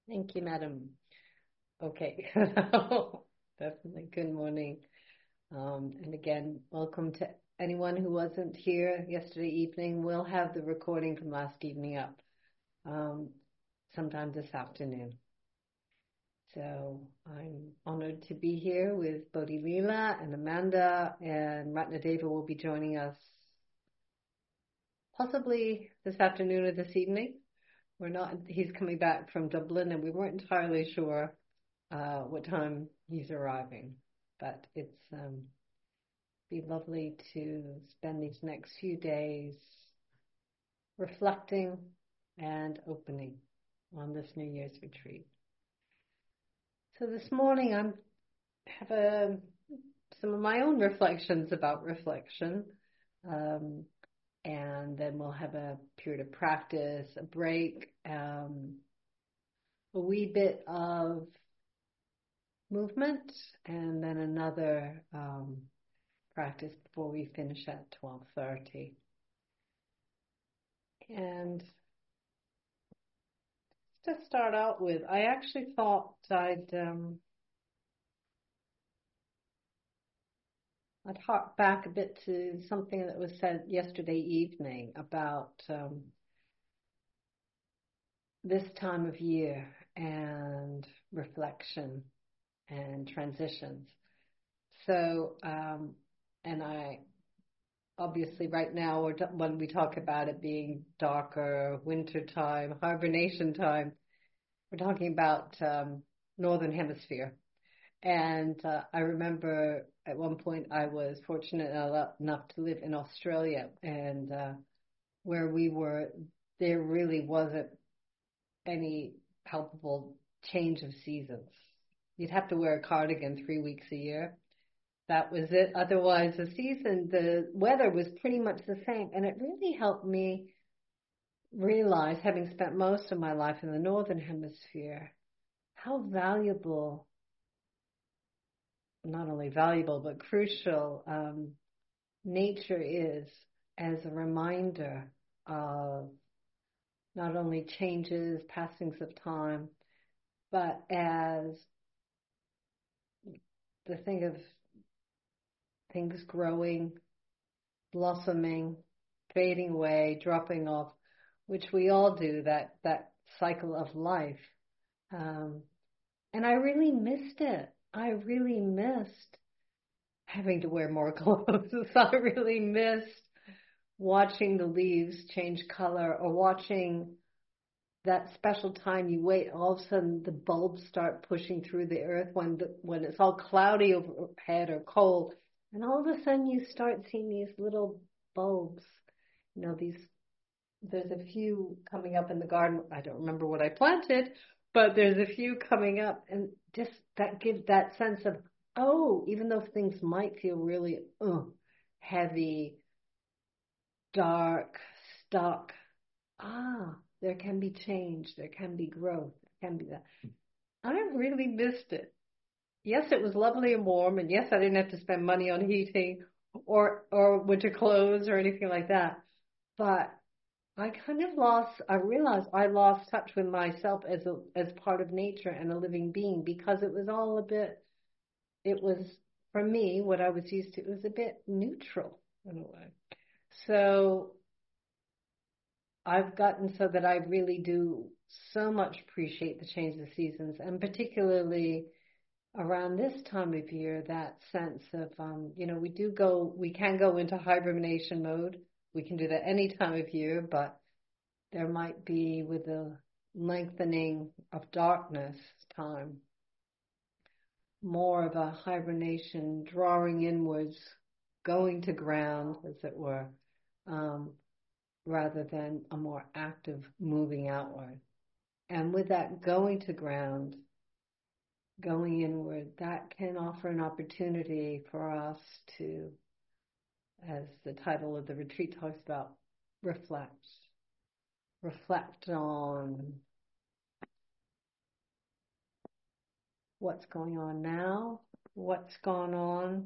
Thank you, madam. Okay. Definitely. Good morning. And again, welcome to anyone who wasn't here yesterday evening. We'll have the recording from last evening up um, sometime this afternoon. So I'm honored to be here with Bodhi Leela and Amanda, and Ratnadeva will be joining us possibly this afternoon or this evening. He's coming back from Dublin, and we weren't entirely sure what time he's arriving. But it's be lovely to spend these next few days reflecting and opening on this New Year's retreat. So this morning have some of my own reflections about reflection, and then we'll have a period of practice, a break, a wee bit of movement, and then another practice before we finish at 12:30. And to start out with, I actually thought I'd hark back a bit to something that was said yesterday evening about this time of year and reflection and transitions. So, and I obviously right now, when we talk about it being darker, winter time, hibernation time, we're talking about Northern Hemisphere. And I remember at one point I was fortunate enough to live in Australia, and where we were, there really wasn't any palpable change of seasons. You'd have to wear a cardigan 3 weeks a year. That was it. Otherwise, the weather was pretty much the same. And it really helped me realize, having spent most of my life in the Northern Hemisphere, how valuable, not only valuable, but crucial nature is as a reminder of not only changes, passings of time, but as the thing of things growing, blossoming, fading away, dropping off, which we all do, that cycle of life. And I really missed it. I really missed having to wear more clothes. I really missed watching the leaves change color, or watching that special time you wait, all of a sudden the bulbs start pushing through the earth when it's all cloudy overhead or cold, and all of a sudden you start seeing these little bulbs. There's a few coming up in the garden. I don't remember what I planted, but there's a few coming up, and just that gives that sense of, oh, even though things might feel really heavy, dark, stuck, there can be change, there can be growth, there can be that. I really missed it. Yes, it was lovely and warm, and yes, I didn't have to spend money on heating or winter clothes or anything like that. But I realized I lost touch with myself as part of nature and a living being, because it was, for me, what I was used to, it was a bit neutral in a way. So I've gotten so that I really do so much appreciate the change of seasons, and particularly around this time of year, that sense of, we can go into hibernation mode. We can do that any time of year, but there might be, with the lengthening of darkness time, more of a hibernation, drawing inwards, going to ground, as it were, rather than a more active moving outward. And with that going to ground, going inward, that can offer an opportunity for us to, as the title of the retreat talks about, reflect on what's going on now, what's gone on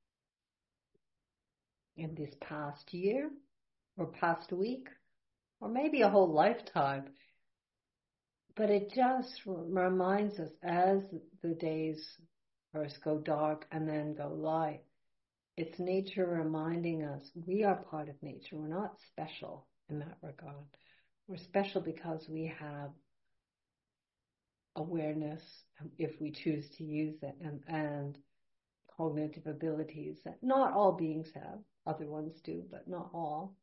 in this past year or past week, or maybe a whole lifetime. But it just reminds us as the days first go dark and then go light. It's nature reminding us we are part of nature. We're not special in that regard. We're special because we have awareness, if we choose to use it, and cognitive abilities that not all beings have. Other ones do, but not all.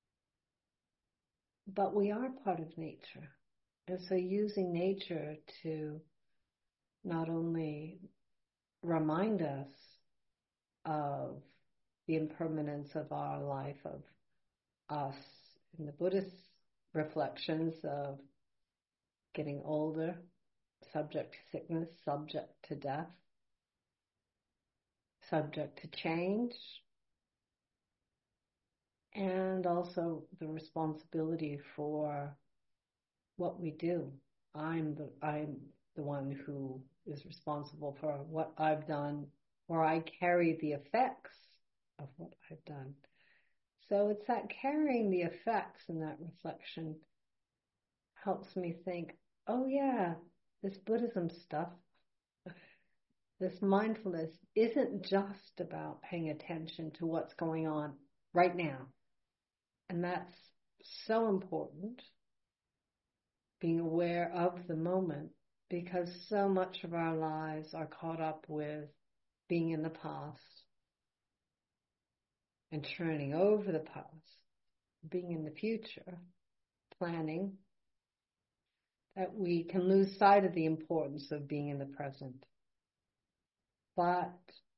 But we are part of nature. And so using nature to not only remind us of the impermanence of our life, of us in the Buddhist reflections of getting older, subject to sickness, subject to death, subject to change, and also the responsibility for what we do. I'm the one who is responsible for what I've done, or I carry the effects of what I've done. So it's that carrying the effects and that reflection helps me think, oh yeah, this Buddhism stuff, this mindfulness isn't just about paying attention to what's going on right now. And that's so important, being aware of the moment, because so much of our lives are caught up with being in the past and churning over the past, being in the future, planning, that we can lose sight of the importance of being in the present. But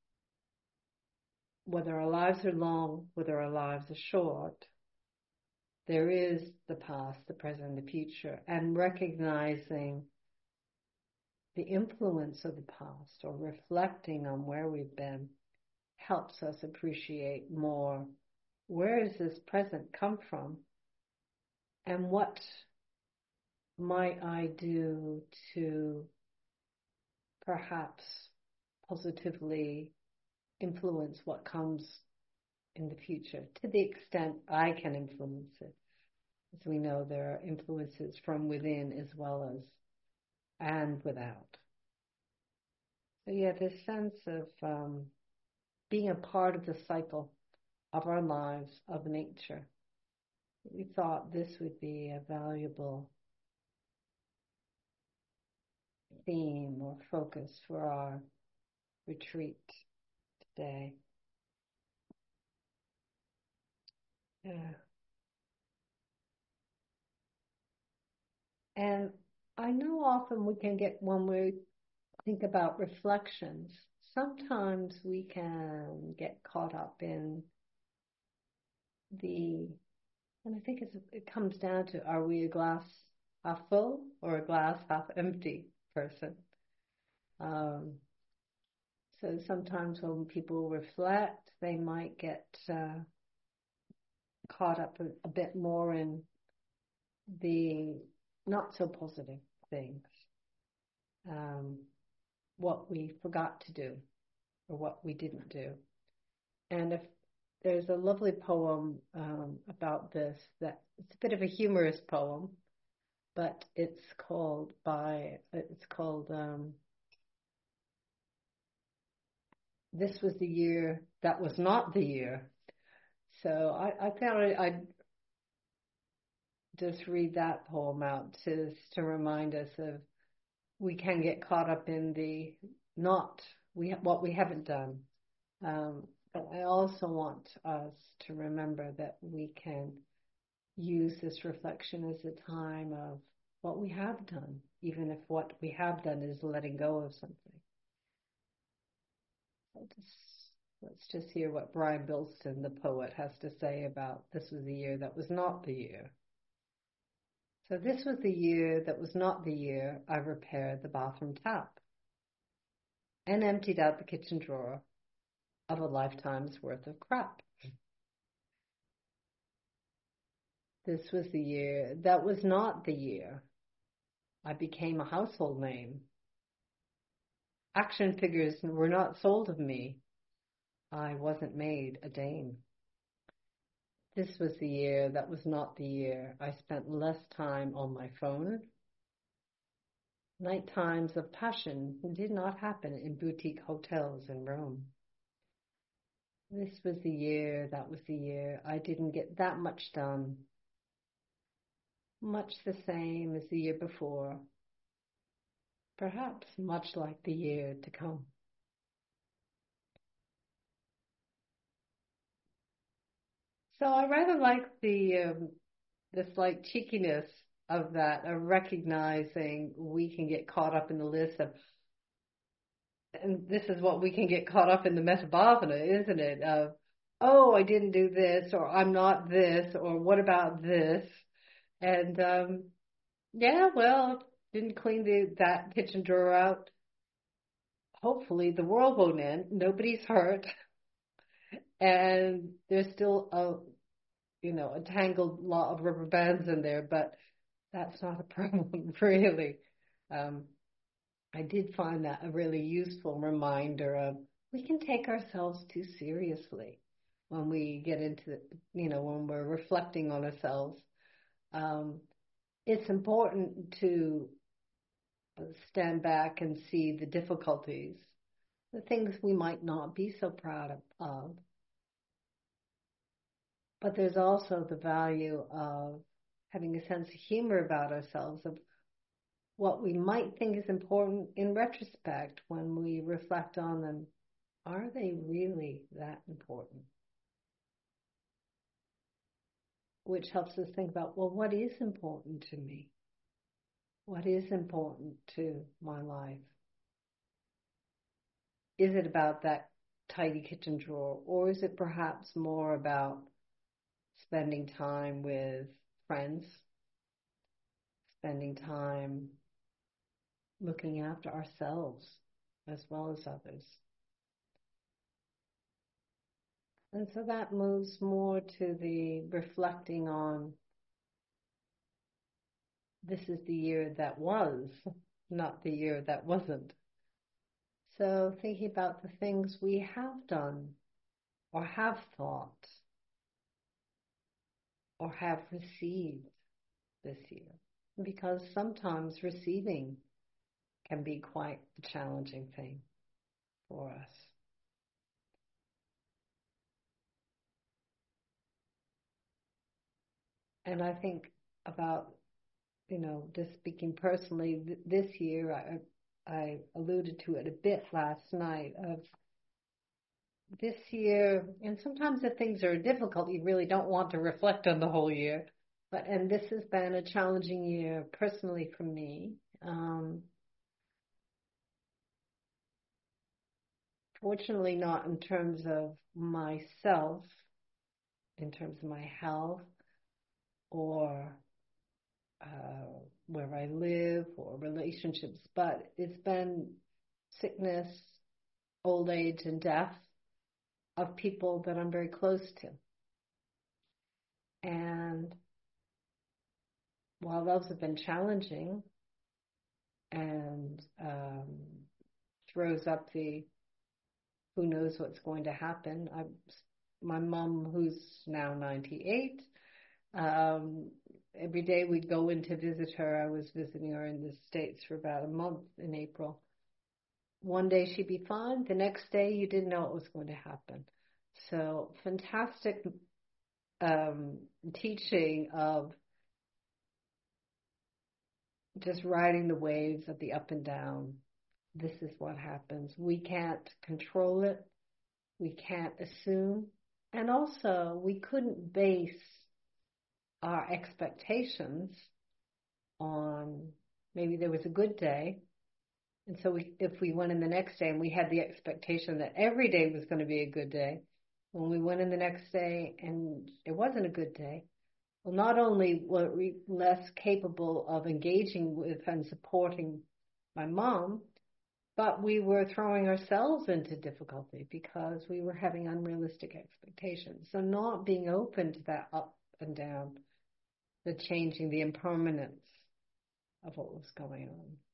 whether our lives are long, whether our lives are short, there is the past, the present, and the future, and recognizing the influence of the past or reflecting on where we've been helps us appreciate more where does this present come from and what might I do to perhaps positively influence what comes in the future to the extent I can influence it. As we know, there are influences from within as well as and without. So yeah, this sense of being a part of the cycle of our lives, of nature. We thought this would be a valuable theme or focus for our retreat today. Yeah. And I know often we can get, when we think about reflections, sometimes we can get caught up in and I think it comes down to, are we a glass half full or a glass half empty person? So sometimes when people reflect, they might get caught up a bit more in the not so positive things, what we forgot to do or what we didn't do. And if there's a lovely poem about this, that it's a bit of a humorous poem, but it's called This Was the Year That Was Not the Year. So I thought I'd just read that poem out to remind us of we can get caught up in the what we haven't done. But I also want us to remember that we can use this reflection as a time of what we have done, even if what we have done is letting go of something. Let's just hear what Brian Bilston, the poet, has to say about this was the year that was not the year. So this was the year that was not the year I repaired the bathroom tap and emptied out the kitchen drawer of a lifetime's worth of crap. This was the year that was not the year I became a household name. Action figures were not sold of me. I wasn't made a dame. This was the year that was not the year I spent less time on my phone Night times of passion did not happen in boutique hotels in Rome. This was the year, that was the year. I didn't get that much done. Much the same as the year before. Perhaps much like the year to come. So I rather like the slight cheekiness of that, of recognizing we can get caught up in the list of, and this is what we can get caught up in the metabhavana, isn't it? Of, oh, I didn't do this, or I'm not this, or what about this? And yeah, well, didn't clean that kitchen drawer out. Hopefully, the world won't end. Nobody's hurt, and there's still a tangled lot of rubber bands in there, but that's not a problem, really. Um, I did find that a really useful reminder of we can take ourselves too seriously when we get into, when we're reflecting on ourselves. Um, it's important to stand back and see the difficulties, the things we might not be so proud of. But there's also the value of having a sense of humor about ourselves, of what we might think is important in retrospect when we reflect on them. Are they really that important? Which helps us think about, well, what is important to me? What is important to my life? Is it about that tidy kitchen drawer, or is it perhaps more about spending time with friends, spending time looking after ourselves as well as others? And so that moves more to the reflecting on, this is the year that was, not the year that wasn't. So thinking about the things we have done or have thought or have received this year. Because sometimes receiving can be quite a challenging thing for us. And I think about, just speaking personally, this year, I alluded to it a bit last night, of this year, and sometimes if things are difficult, you really don't want to reflect on the whole year. And this has been a challenging year personally for me. Fortunately, not in terms of myself, in terms of my health or where I live or relationships, but it's been sickness, old age, and death of people that I'm very close to. And while those have been challenging and throws up the who knows what's going to happen, my mom, who's now 98, every day we'd go in to visit her. I was visiting her in the States for about a month in April. One day she'd be fine. The next day you didn't know what was going to happen. So fantastic teaching of just riding the waves of the up and down. This is what happens. We can't control it. We can't assume. And also, we couldn't base our expectations on, maybe there was a good day. And so if we went in the next day and we had the expectation that every day was going to be a good day, when we went in the next day and it wasn't a good day, well, not only were we less capable of engaging with and supporting my mom, but we were throwing ourselves into difficulty because we were having unrealistic expectations. So not being open to that up and down, the changing, the impermanence of what was going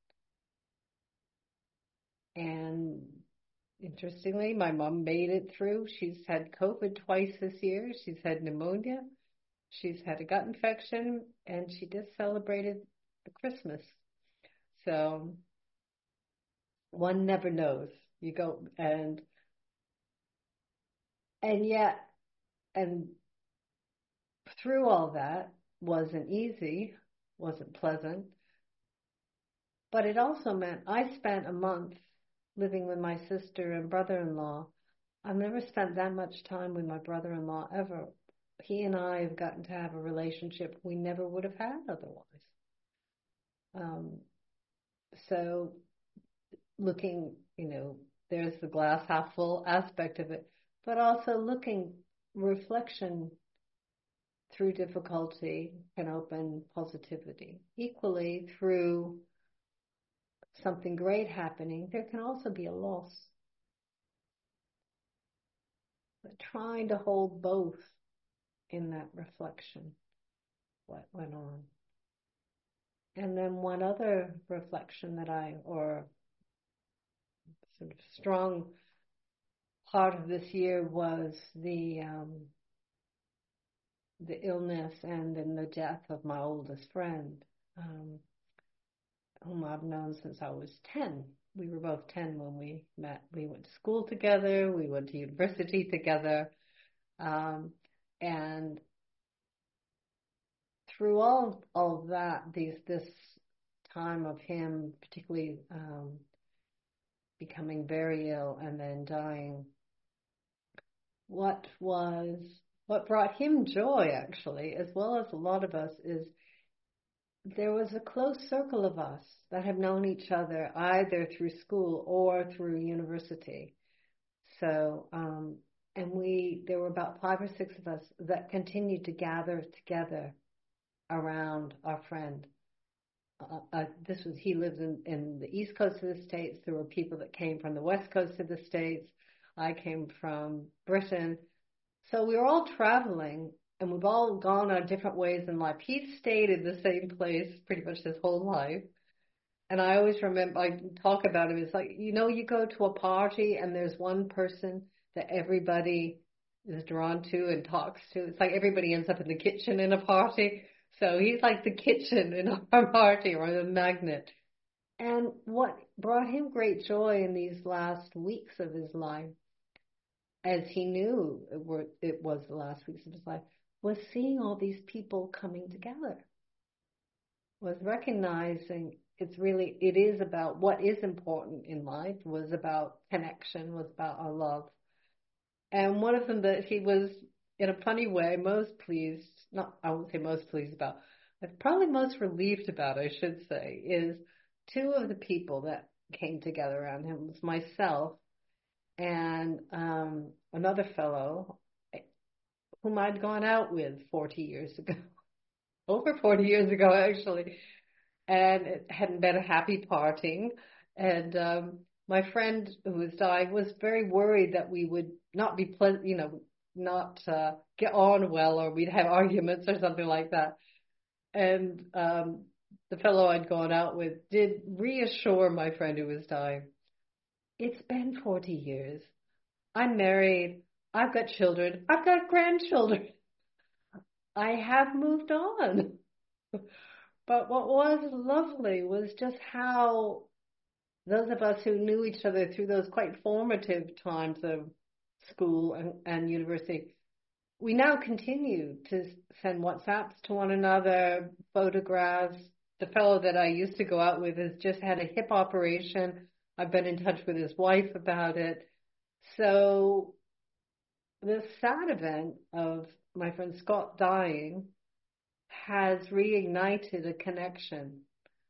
on. And interestingly, my mom made it through. She's had COVID twice this year. She's had pneumonia. She's had a gut infection, and she just celebrated the Christmas. So one never knows. You go and yet and through all that wasn't easy, wasn't pleasant, but it also meant I spent a month living with my sister and brother-in-law. I've never spent that much time with my brother-in-law ever. He and I have gotten to have a relationship we never would have had otherwise. Um, so looking, there's the glass half full aspect of it, but also looking reflection through difficulty can open positivity. Equally, through something great happening, there can also be a loss. But trying to hold both in that reflection, what went on. And then one other reflection or sort of strong part of this year was the illness and then the death of my oldest friend, whom I've known since I was 10. We were both 10 when we met. We went to school together. We went to university together. And through all of that, this time of him particularly becoming very ill and then dying, what brought him joy, actually, as well as a lot of us, is there was a close circle of us that have known each other either through school or through university. So, and there were about 5 or 6 of us that continued to gather together around our friend. He lived in the East Coast of the States. There were people that came from the West Coast of the States. I came from Britain. So we were all traveling, and we've all gone our different ways in life. He stayed in the same place pretty much his whole life. And I always remember, I talk about him, it's like, you go to a party and there's one person that everybody is drawn to and talks to. It's like everybody ends up in the kitchen in a party. So he's like the kitchen in our party, or the magnet. And what brought him great joy in these last weeks of his life, as he knew it was the last weeks of his life, was seeing all these people coming together, was recognizing it is about what is important in life, was about connection, was about our love. And one of them that he was, in a funny way, most pleased, I won't say most pleased about, but probably most relieved about, I should say, is 2 of the people that came together around him was myself and another fellow whom I'd gone out with 40 years ago, over 40 years ago, actually. And it hadn't been a happy parting. And my friend who was dying was very worried that we would not be pleasant, not get on well, or we'd have arguments or something like that. And the fellow I'd gone out with did reassure my friend who was dying. It's been 40 years. I'm married. I've got children. I've got grandchildren. I have moved on. But what was lovely was just how those of us who knew each other through those quite formative times of school and university, we now continue to send WhatsApps to one another, photographs. The fellow that I used to go out with has just had a hip operation. I've been in touch with his wife about it. So the sad event of my friend Scott dying has reignited a connection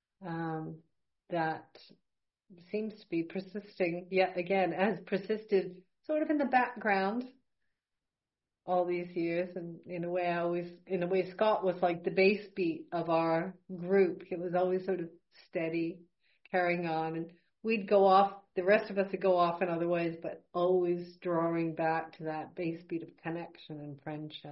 that seems to be persisting yet again, has persisted sort of in the background all these years. And in a way, Scott was like the bass beat of our group. It was always sort of steady, carrying on. And we'd go off, the rest of us would go off in other ways, but always drawing back to that bass beat of connection and friendship.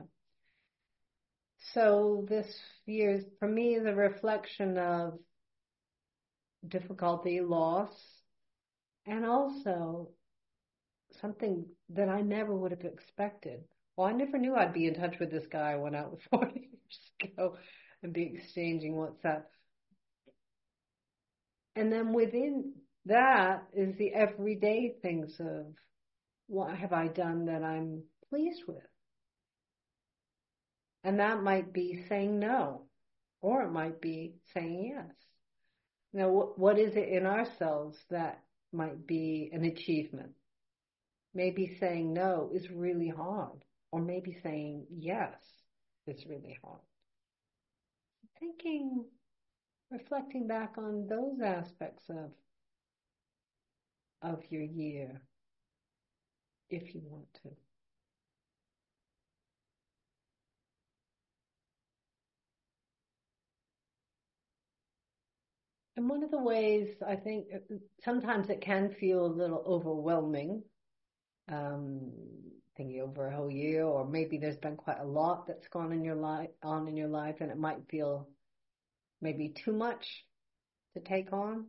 So this year, for me, is a reflection of difficulty, loss, and also something that I never would have expected. Well, I never knew I'd be in touch with this guy I went out with 40 years ago and be exchanging WhatsApp. And then within that is the everyday things of what have I done that I'm pleased with? And that might be saying no, or it might be saying yes. Now, what is it in ourselves that might be an achievement? Maybe saying no is really hard, or maybe saying yes is really hard. Thinking, reflecting back on those aspects of your year, if you want to. And one of the ways I think sometimes it can feel a little overwhelming, um, thinking over a whole year, or maybe there's been quite a lot that's gone in your life, and it might feel maybe too much to take on.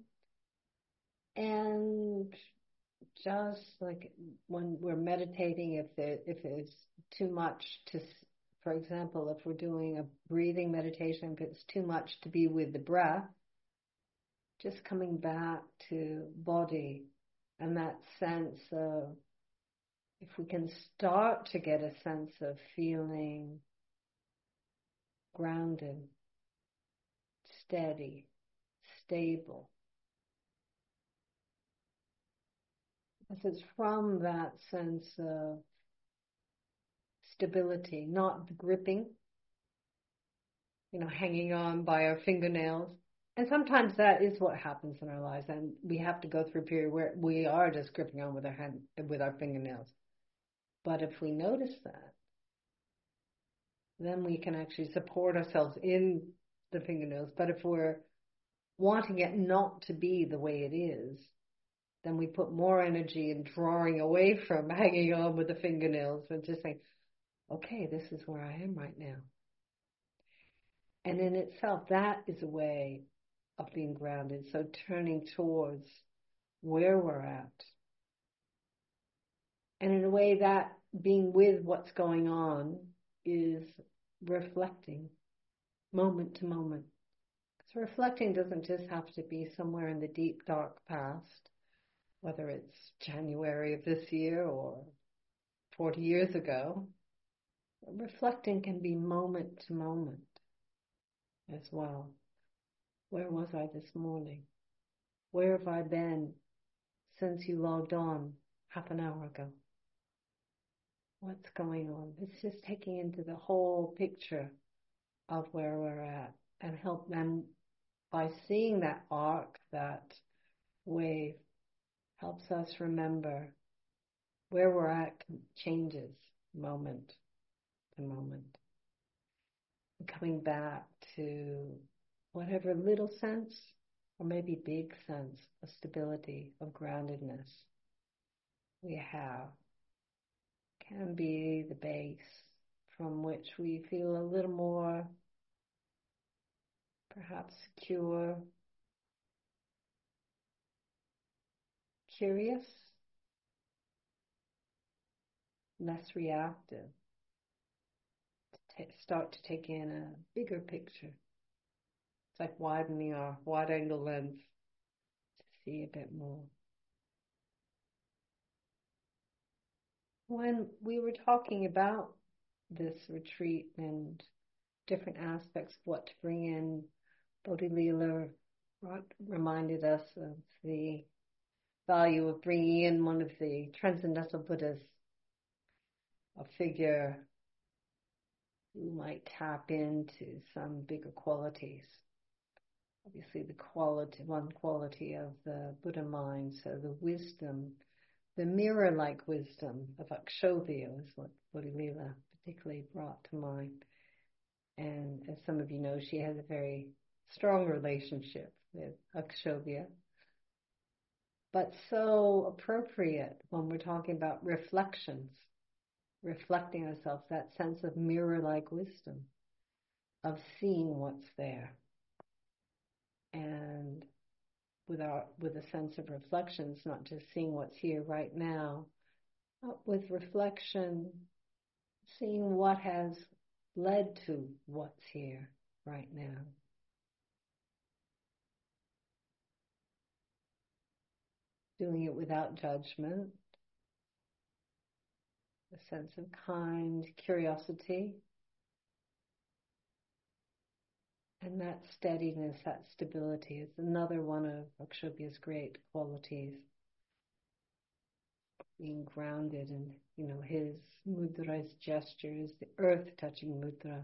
And just like when we're meditating, if it's too much to, for example, if we're doing a breathing meditation, if it's too much to be with the breath, just coming back to body and that sense of, if we can start to get a sense of feeling grounded, steady, stable. Because it's from that sense of stability, not the gripping, hanging on by our fingernails. And sometimes that is what happens in our lives, and we have to go through a period where we are just gripping on with our fingernails. But if we notice that, then we can actually support ourselves in the fingernails. But if we're wanting it not to be the way it is, then we put more energy in drawing away from hanging on with the fingernails and just saying, okay, this is where I am right now. And in itself, that is a way of being grounded. So turning towards where we're at. And in a way, that being with what's going on is reflecting moment to moment. So reflecting doesn't just have to be somewhere in the deep, dark past, whether it's January of this year or 40 years ago. Reflecting can be moment to moment as well. Where was I this morning? Where have I been since you logged on half an hour ago? What's going on? It's just taking into the whole picture of where we're at, and help them by seeing that arc, that wave, helps us remember where we're at changes moment to moment. And coming back to whatever little sense or maybe big sense of stability, of groundedness we have, can be the base from which we feel a little more perhaps secure, curious, less reactive, to start to take in a bigger picture. It's like widening our wide angle lens to see a bit more. When we were talking about this retreat and different aspects of what to bring in, Bodhi Leela reminded us of the value of bringing in one of the transcendental Buddhas, a figure who might tap into some bigger qualities. Obviously, one quality of the Buddha mind, so the wisdom, the mirror-like wisdom of Akshobhya is what Bodhilila particularly brought to mind. And as some of you know, she has a very strong relationship with Akshobhya, but so appropriate when we're talking about reflections, reflecting ourselves, that sense of mirror-like wisdom, of seeing what's there. And with a sense of reflections, not just seeing what's here right now, but with reflection, seeing what has led to what's here right now. doing it without judgment, a sense of kind curiosity, and that steadiness, that stability is another one of Akshobhya's great qualities. Being grounded in, his mudras, gestures, the earth touching mudra.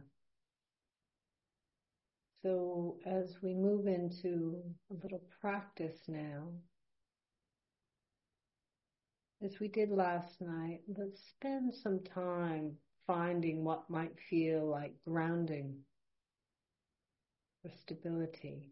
So as we move into a little practice now, as we did last night, let's spend some time finding what might feel like grounding or stability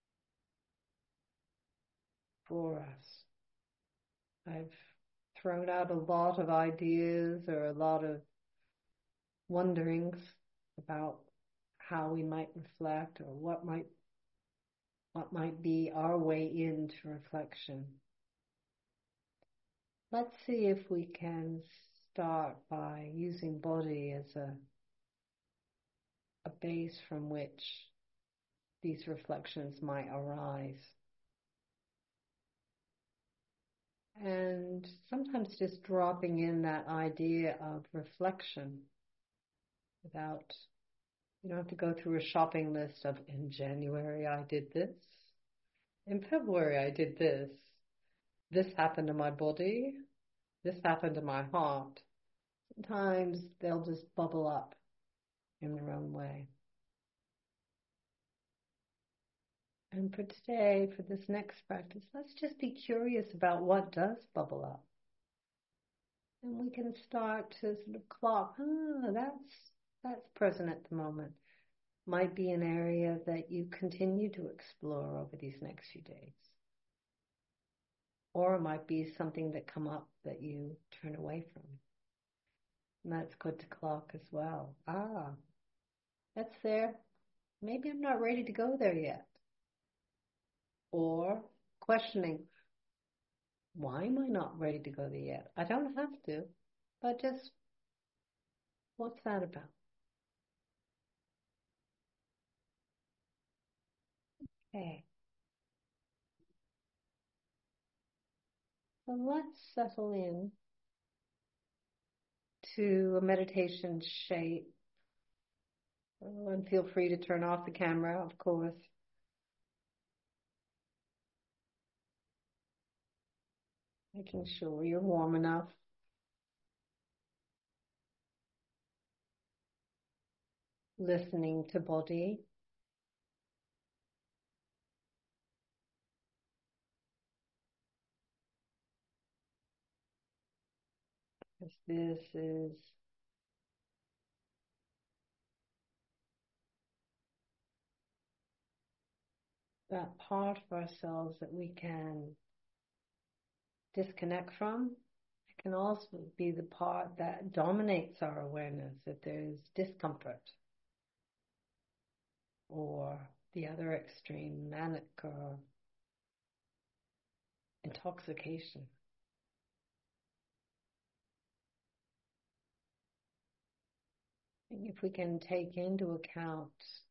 for us. I've thrown out a lot of ideas or a lot of wonderings about how we might reflect or what might be our way into reflection. Let's see if we can start by using body as a base from which these reflections might arise. And sometimes just dropping in that idea of reflection without, you don't have to go through a shopping list of, in January I did this, in February I did this happened to my body, this happened to my heart. Sometimes they'll just bubble up in their own way. And for today, for this next practice, let's just be curious about what does bubble up. And we can start to sort of clock, that's present at the moment. Might be an area that you continue to explore over these next few days. Or it might be something that come up that you turn away from. And that's good to clock as well. That's there. Maybe I'm not ready to go there yet. Or questioning, why am I not ready to go there yet? I don't have to, but just, what's that about? Okay. So let's settle in to a meditation shape. And feel free to turn off the camera, of course. Making sure you're warm enough. Listening to body. Because this is that part of ourselves that we can disconnect from. It can also be the part that dominates our awareness if there's discomfort, or the other extreme, manic or intoxication. And if we can take into account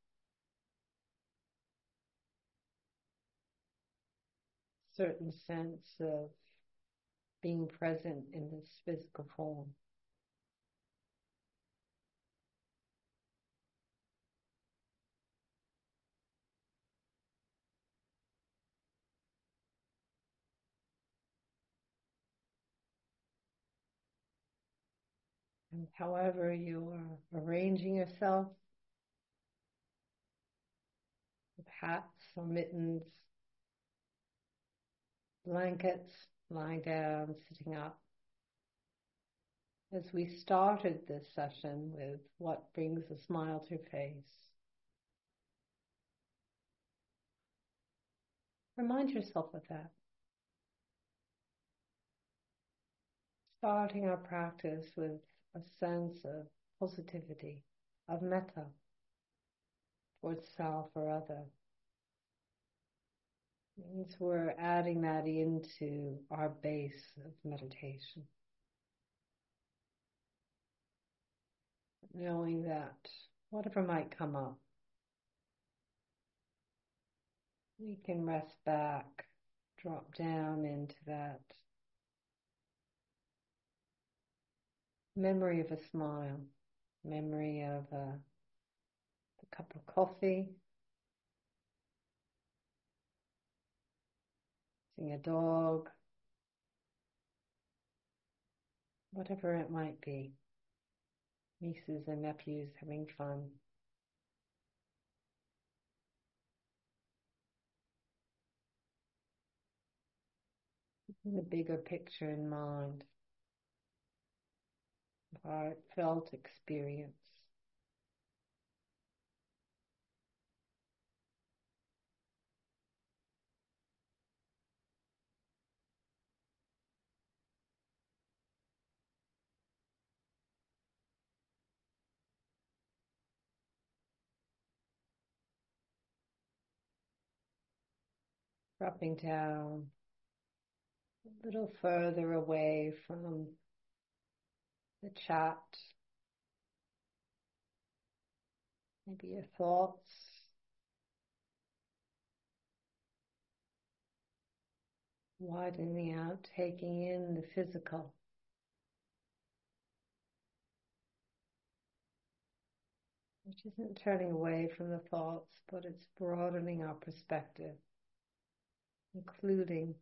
certain sense of being present in this physical form. And however you are arranging yourself, with hats or mittens, blankets, lying down, sitting up. As we started this session with what brings a smile to your face, remind yourself of that. Starting our practice with a sense of positivity, of metta towards self or other. Means we're adding that into our base of meditation. Knowing that whatever might come up, we can rest back, Drop down into that memory of a smile, memory of a cup of coffee, seeing a dog, whatever it might be, nieces and nephews having fun. The bigger picture in mind, heartfelt experience. Dropping down a little further away from the chat, maybe your thoughts, widening out, taking in the physical. Which isn't turning away from the thoughts, but it's broadening our perspective, including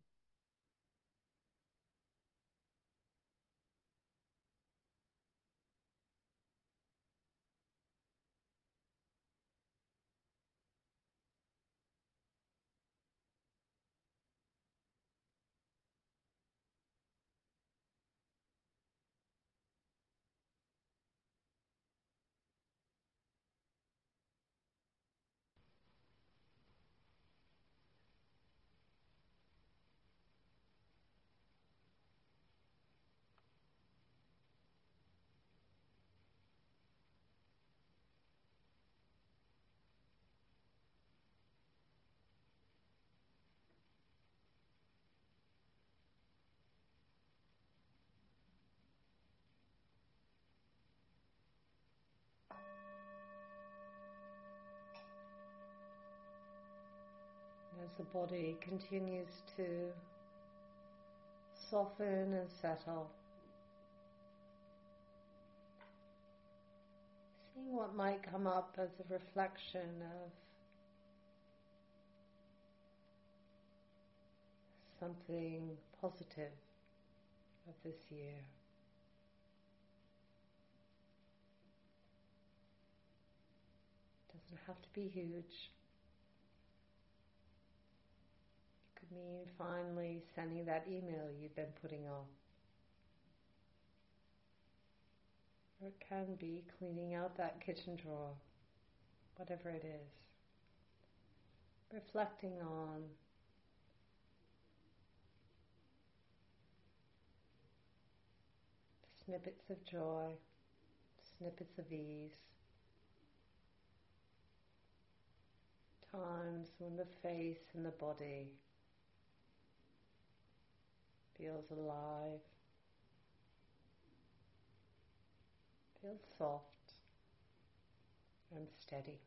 as the body continues to soften and settle, seeing what might come up as a reflection of something positive of this year. Doesn't have to be huge. It could mean finally sending that email you've been putting off. Or it can be cleaning out that kitchen drawer, whatever it is. Reflecting on snippets of joy, snippets of ease, times when the face and the body feels alive, feels soft and steady.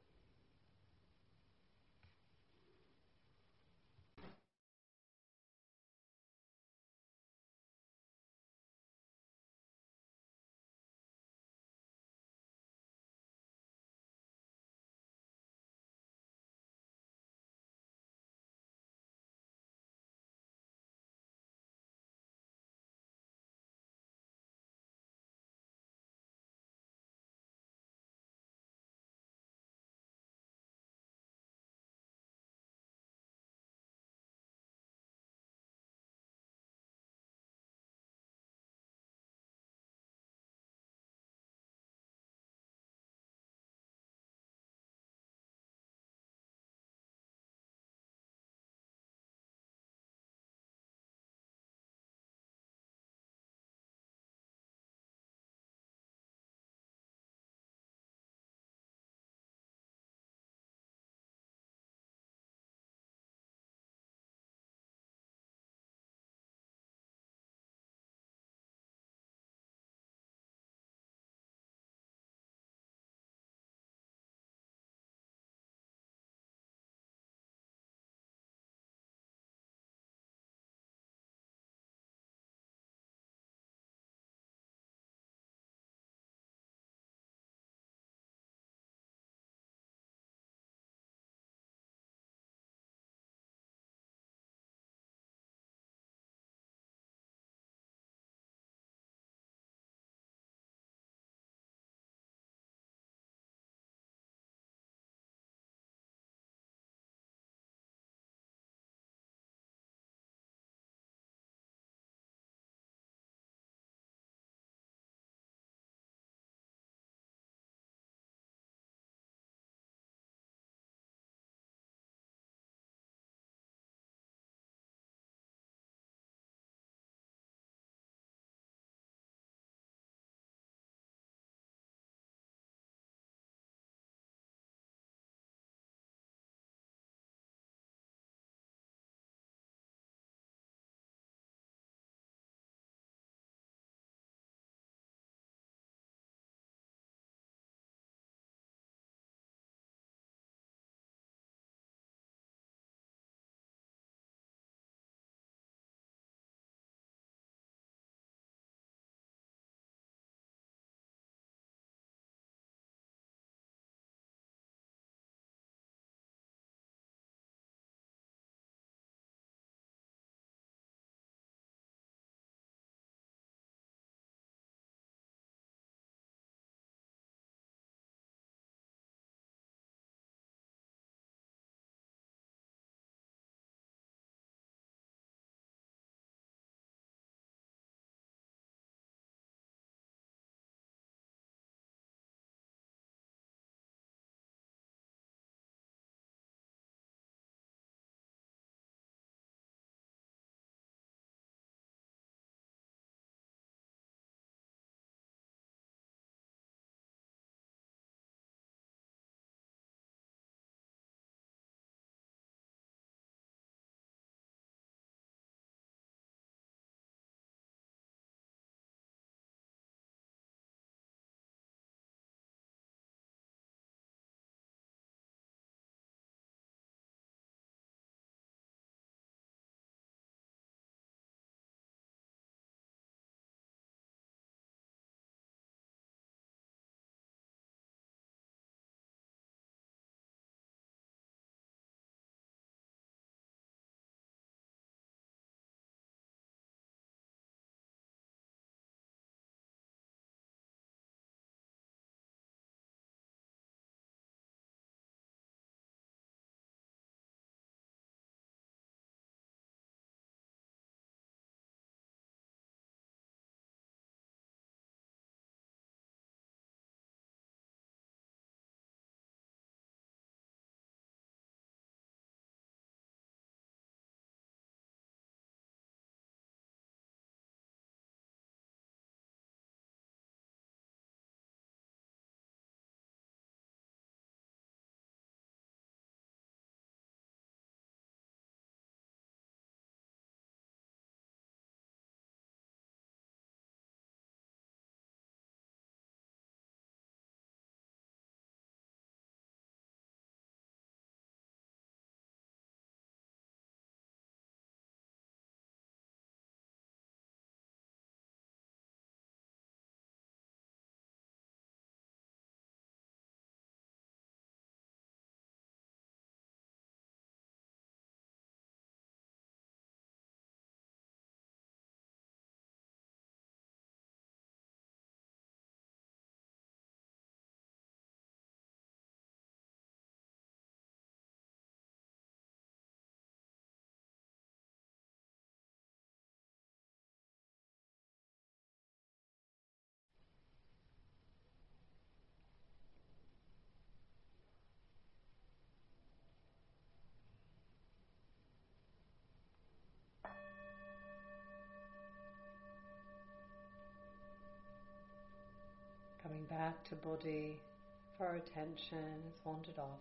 back to body, if our attention has wandered off.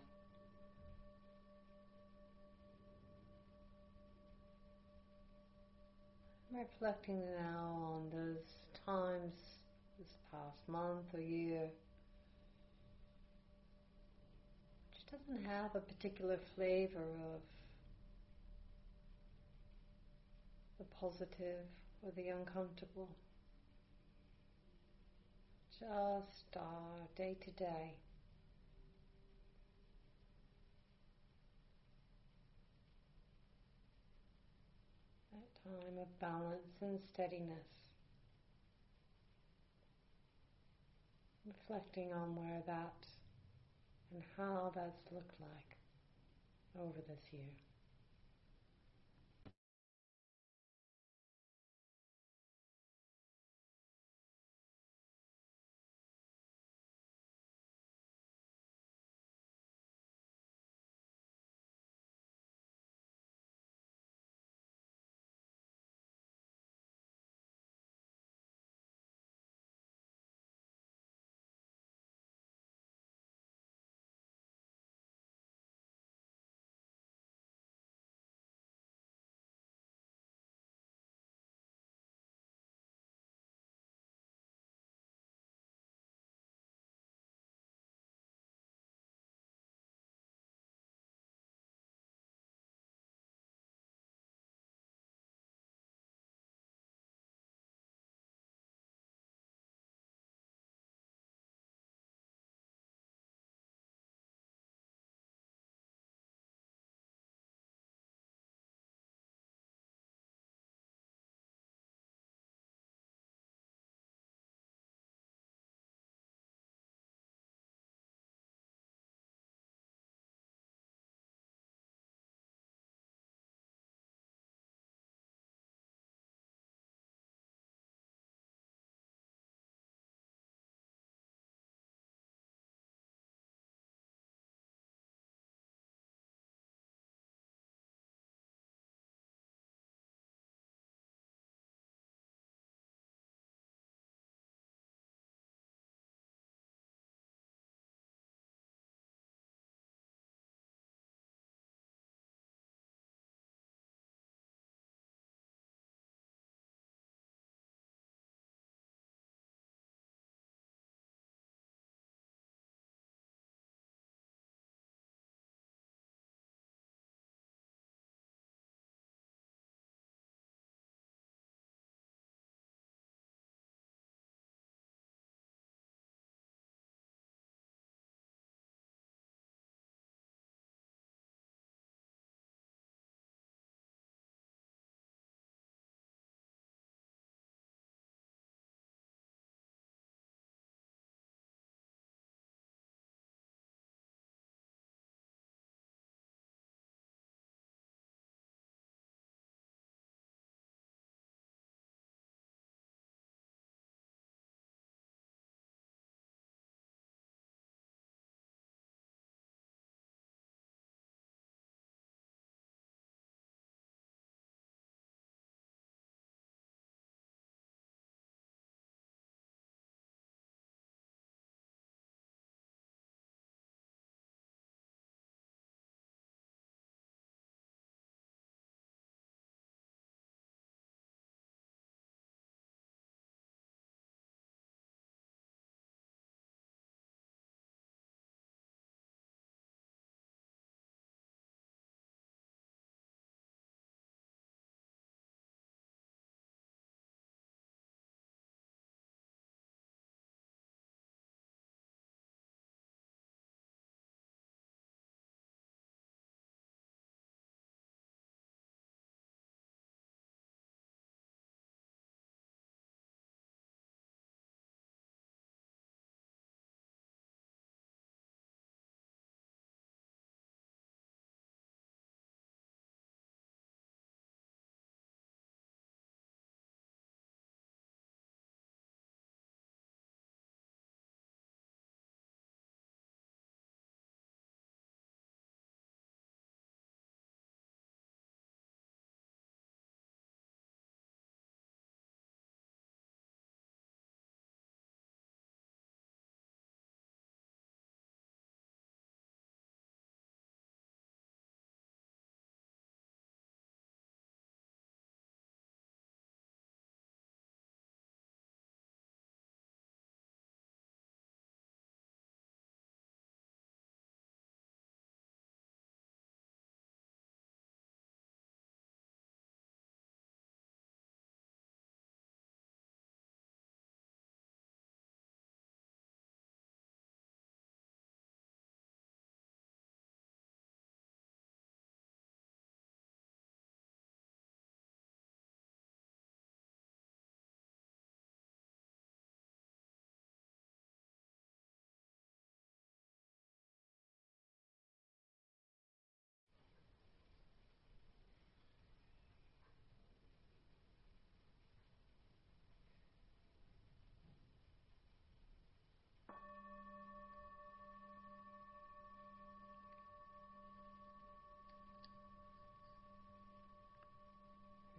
Reflecting now on those times this past month or year, which doesn't have a particular flavor of the positive or the uncomfortable. Just our day to day. That time of balance and steadiness. Reflecting on where that and how that's looked like over this year.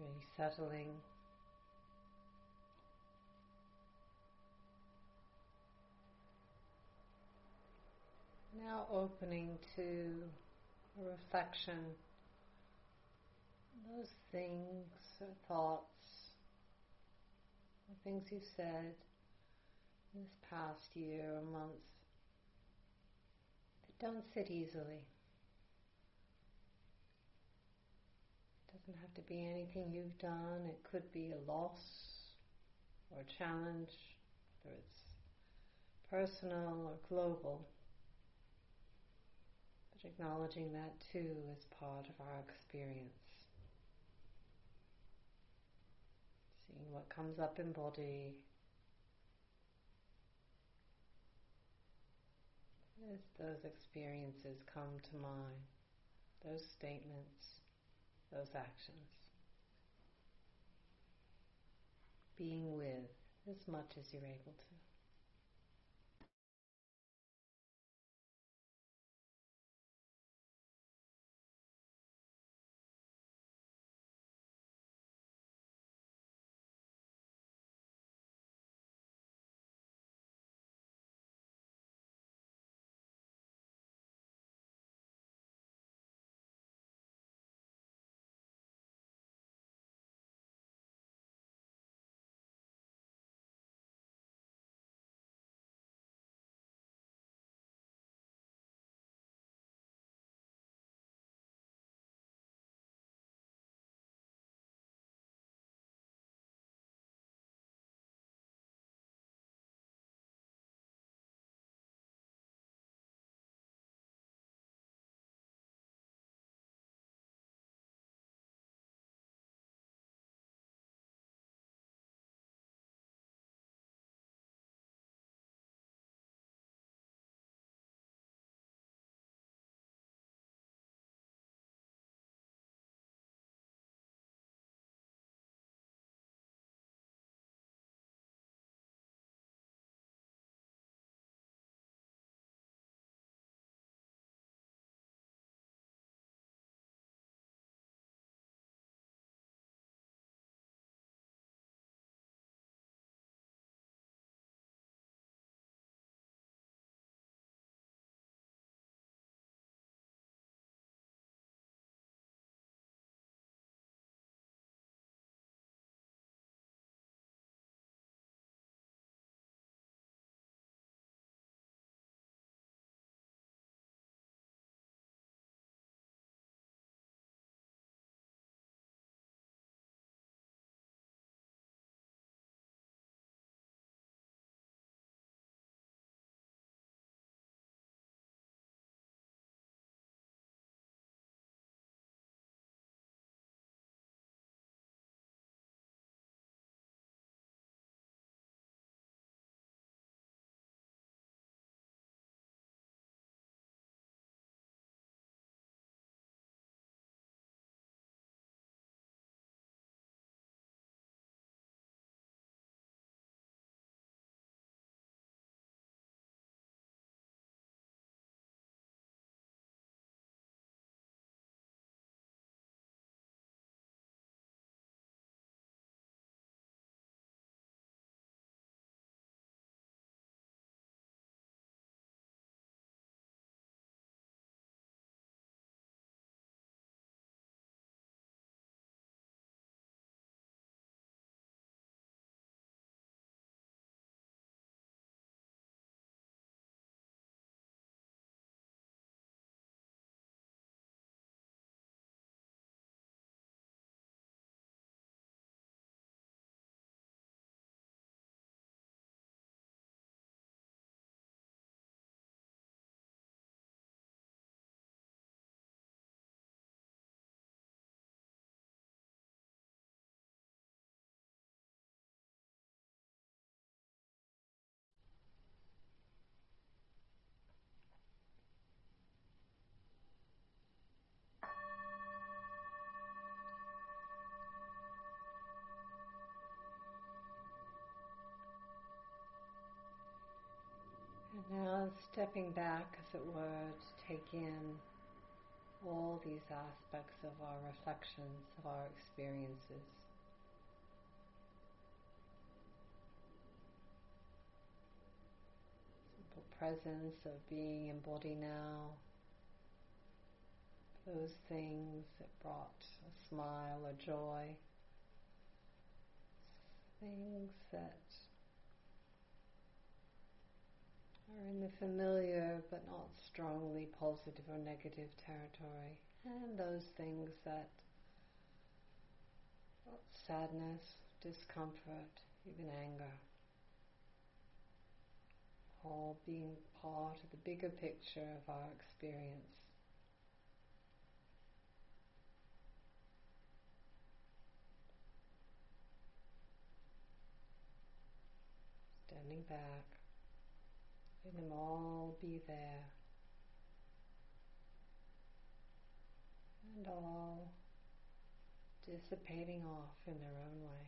Really settling. Now opening to a reflection on those things or thoughts or things you said in this past year or month that don't sit easily. It doesn't have to be anything you've done. It could be a loss or a challenge, whether it's personal or global. But acknowledging that too as part of our experience. Seeing what comes up in body as those experiences come to mind, those statements, those actions. Being with as much as you're able to. And now stepping back, as it were, to take in all these aspects of our reflections, of our experiences. Simple presence of being in body now. Those things that brought a smile or joy. Things that are in the familiar but not strongly positive or negative territory, and those things that brought sadness, discomfort, even anger, all being part of the bigger picture of our experience. Standing back, letting them all be there, and all dissipating off in their own way.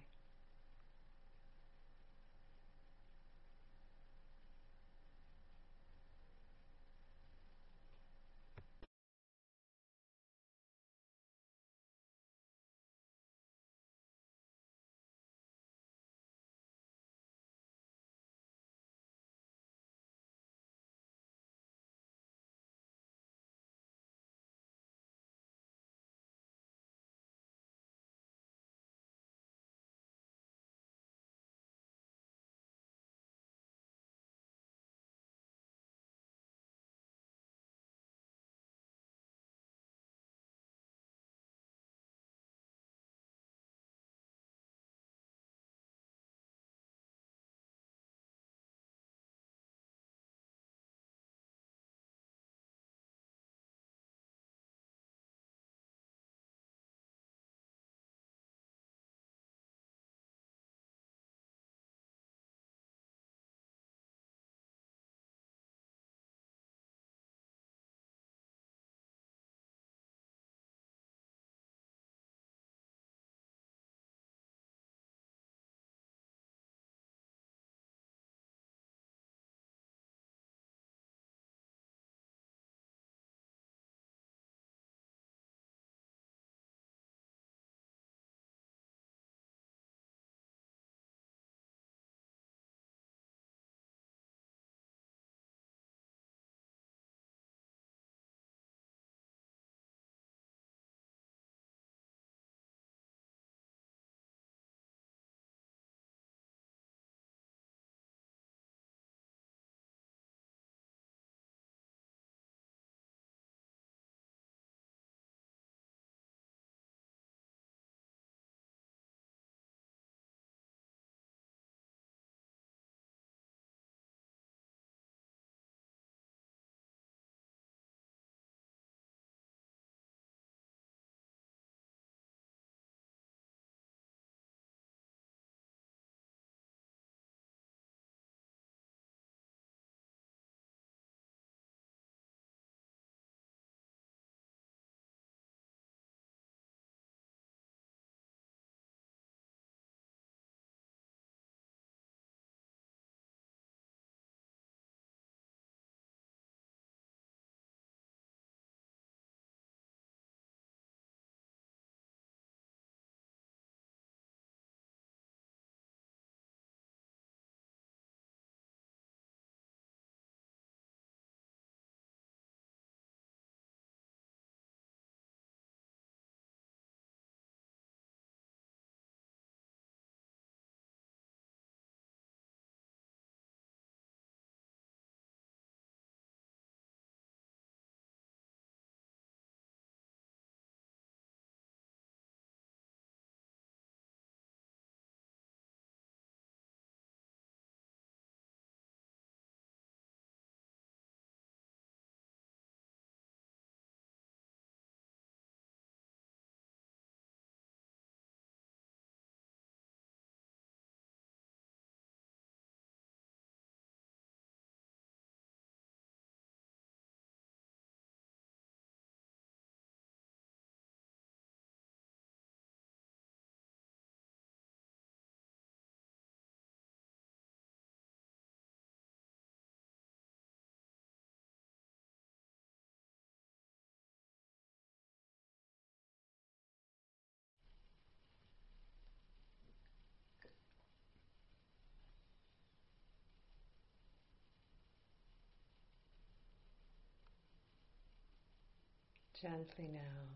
Gently now,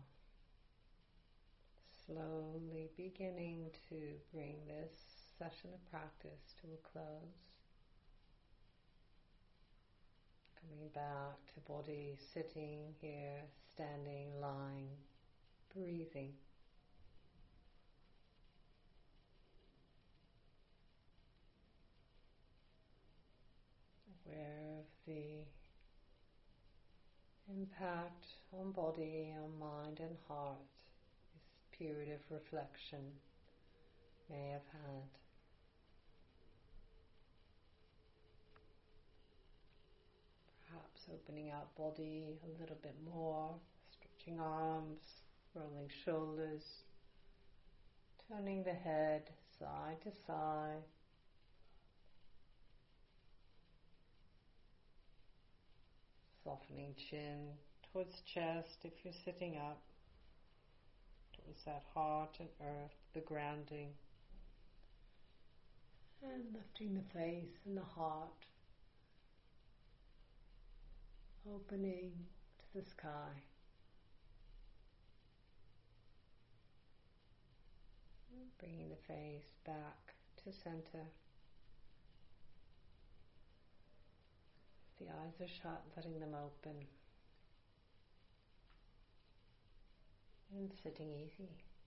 slowly beginning to bring this session of practice to a close. Coming back to body sitting here, standing, lying, breathing. Aware of the impact on body, on mind and heart this period of reflection may have had. Perhaps opening out body a little bit more, stretching arms, rolling shoulders, turning the head side to side. Softening chin towards chest if you're sitting up, towards that heart and earth, the grounding. And lifting the face and the heart, opening to the sky. Bringing the face back to center. The eyes are shut, letting them open. And sitting easy.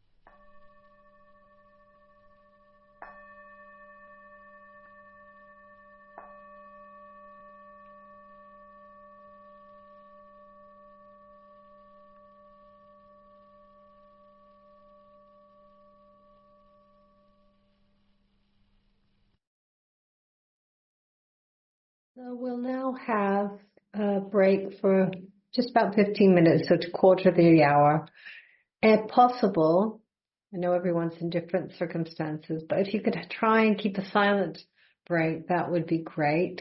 So we'll now have a break for just about 15 minutes, so to quarter the hour. If possible, I know everyone's in different circumstances, but if you could try and keep a silent break, that would be great.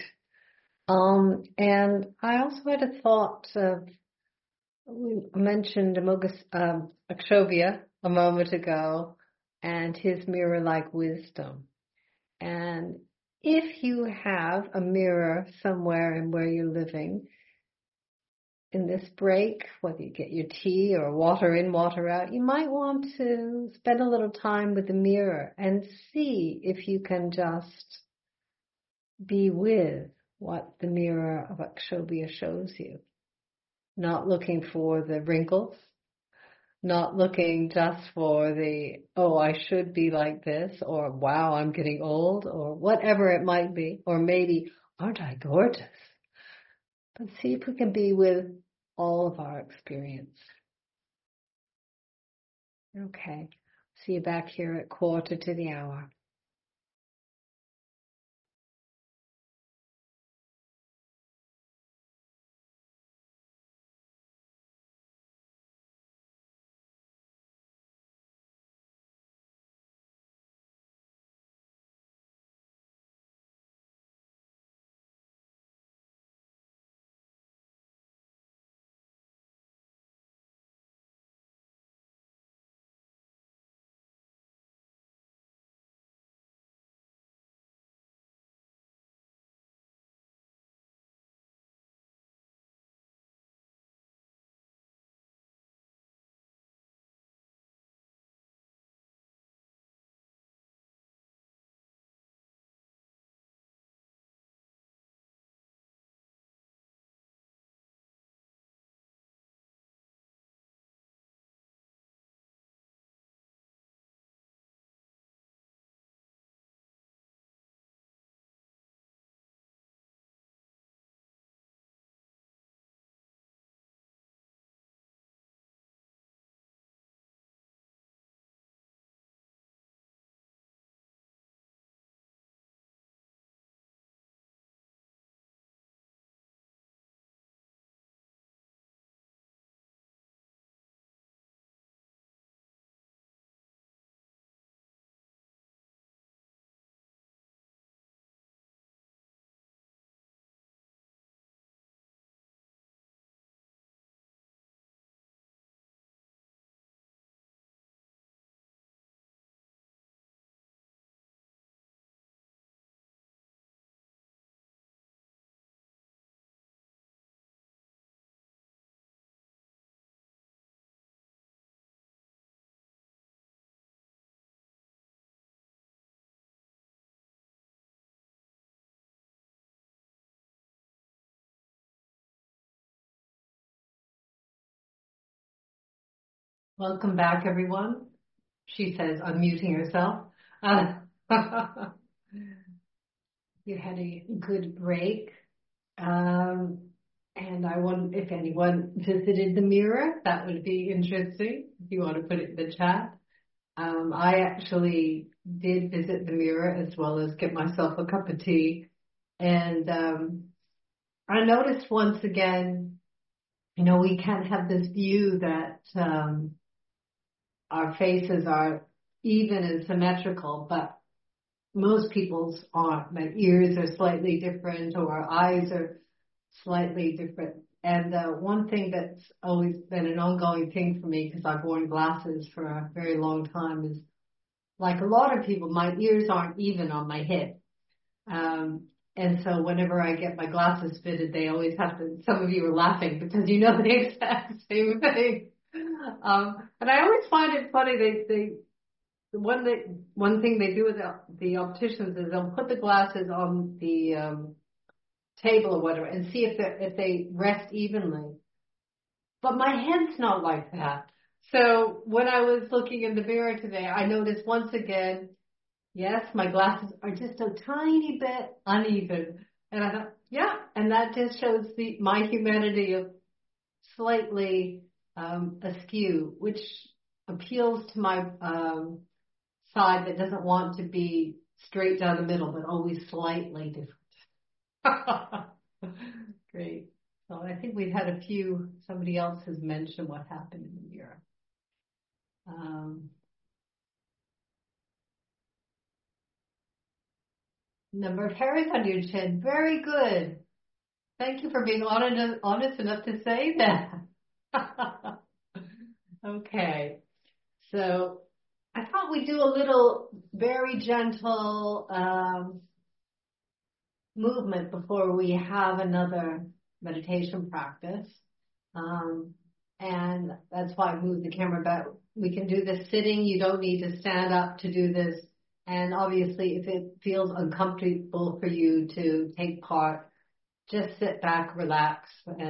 And I also had a thought of, we mentioned Akshobhya a moment ago and his mirror-like wisdom. And if you have a mirror somewhere in where you're living, in this break, whether you get your tea or water in, water out, you might want to spend a little time with the mirror and see if you can just be with what the mirror of Akshobhya shows you. Not looking for the wrinkles, not looking just for the, oh, I should be like this, or wow, I'm getting old, or whatever it might be, or maybe, aren't I gorgeous? But see if we can be with all of our experience. Okay, see you back here at quarter to the hour. Welcome back, everyone. She says, unmuting herself. You had a good break. Um, and I wonder if anyone visited the mirror. That would be interesting if you want to put it in the chat. I actually did visit the mirror as well as get myself a cup of tea. And I noticed once again, we can't have this view that our faces are even and symmetrical, but most people's aren't. My ears are slightly different or our eyes are slightly different. And one thing that's always been an ongoing thing for me, because I've worn glasses for a very long time, is like a lot of people, my ears aren't even on my head. And so whenever I get my glasses fitted, they always have to, some of you are laughing because you know the exact same thing. And I always find it funny, one thing they do with the opticians is they'll put the glasses on the table or whatever and see if they rest evenly. But my head's not like that. So when I was looking in the mirror today, I noticed once again, yes, my glasses are just a tiny bit uneven. And I thought, yeah, and that just shows my humanity of slightly askew, which appeals to my side that doesn't want to be straight down the middle, but always slightly different. Great. So I think we've had somebody else has mentioned what happened in the mirror. Number of hairs on your chin. Very good. Thank you for being honest enough to say that. Okay. So I thought we'd do a little very gentle movement before we have another meditation practice. And that's why I moved the camera back. We can do this sitting. You don't need to stand up to do this. And obviously, if it feels uncomfortable for you to take part, just sit back, relax,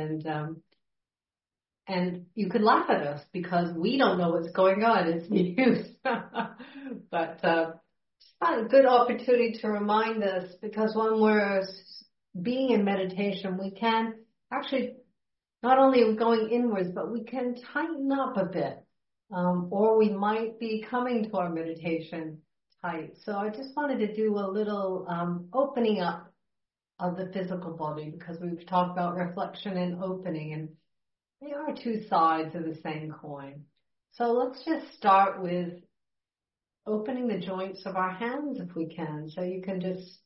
and you could laugh at us because we don't know what's going on. It's news. But it's not a good opportunity to remind us because when we're being in meditation, we can actually, not only are we going inwards, but we can tighten up a bit. Or we might be coming to our meditation tight. So I just wanted to do a little opening up of the physical body because we've talked about reflection and opening, and they are two sides of the same coin. So let's just start with opening the joints of our hands if we can. So you can just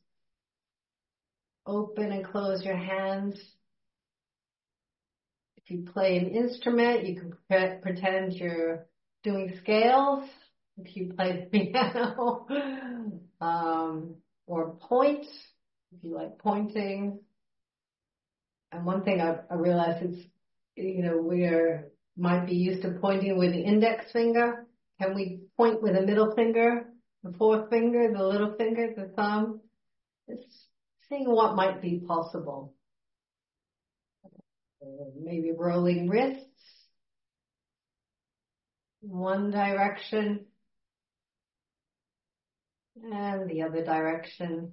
open and close your hands. If you play an instrument, you can pretend you're doing scales. If you play the piano, or point, if you like pointing. And one thing I realized is, might be used to pointing with the index finger. Can we point with the middle finger, the fourth finger, the little finger, the thumb? Just seeing what might be possible. Maybe rolling wrists, one direction and the other direction.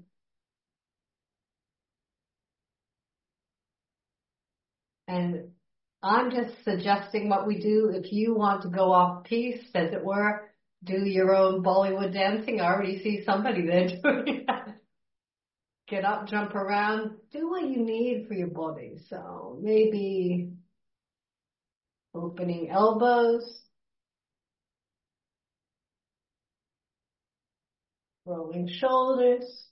And I'm just suggesting what we do. If you want to go off piste, as it were, do your own Bollywood dancing. I already see somebody there doing that. Get up, jump around, do what you need for your body. So maybe opening elbows, rolling shoulders,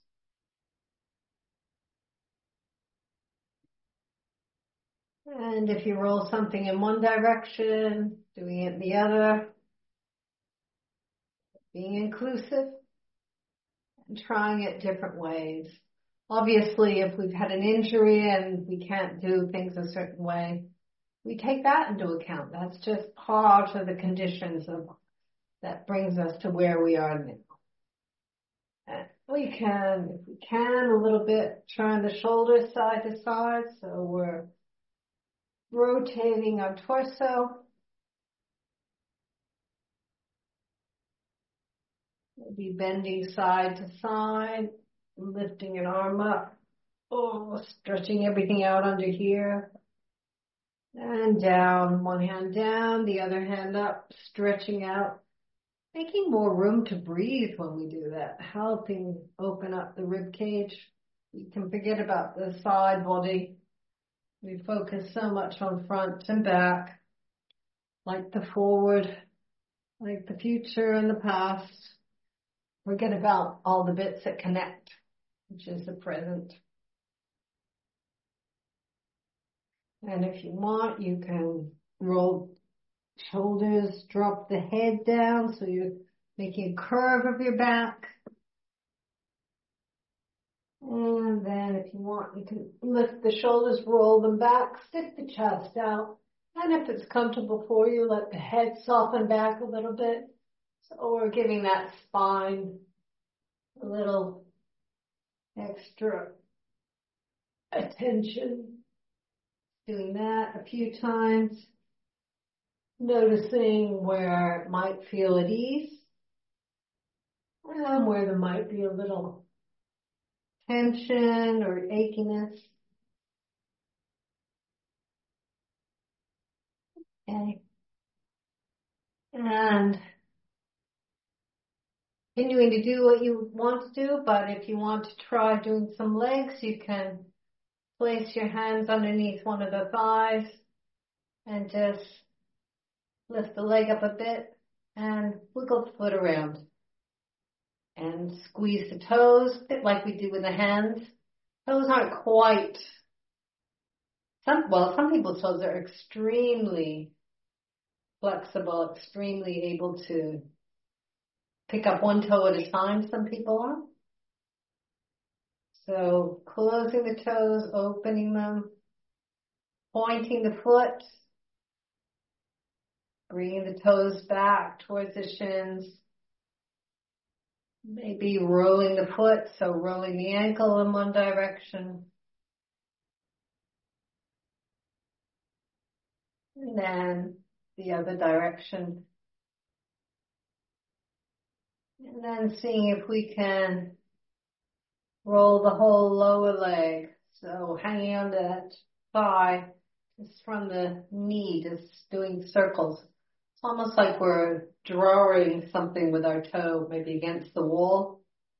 and if you roll something in one direction, doing it in the other, being inclusive and trying it different ways. Obviously, if we've had an injury and we can't do things a certain way, we take that into account. That's just part of the conditions that brings us to where we are now. And we can, if we can, a little bit, turn the shoulders side to side. So we're rotating our torso. Maybe bending side to side, lifting an arm up. Oh, stretching everything out under here. And down, one hand down, the other hand up, stretching out. Making more room to breathe when we do that, helping open up the rib cage. You can forget about the side body. We focus so much on front and back, like the forward, like the future and the past. Forget about all the bits that connect, which is the present. And if you want, you can roll shoulders, drop the head down so you're making a curve of your back. And then if you want, you can lift the shoulders, roll them back, stick the chest out. And if it's comfortable for you, let the head soften back a little bit. So we're giving that spine a little extra attention. Doing that a few times. Noticing where it might feel at ease. And where there might be a little tension or achiness. Okay. And continuing to do what you want to do, but if you want to try doing some legs, you can place your hands underneath one of the thighs and just lift the leg up a bit and wiggle the foot around and squeeze the toes, a bit like we do with the hands. Toes aren't quite, some people's toes are extremely flexible, extremely able to pick up one toe at a time, some people are. So closing the toes, opening them, pointing the foot, bringing the toes back towards the shins, maybe rolling the foot, so rolling the ankle in one direction, and then the other direction. And then seeing if we can roll the whole lower leg. So hanging on that thigh, just from the knee, just doing circles. It's almost like we're drawing something with our toe, maybe against the wall.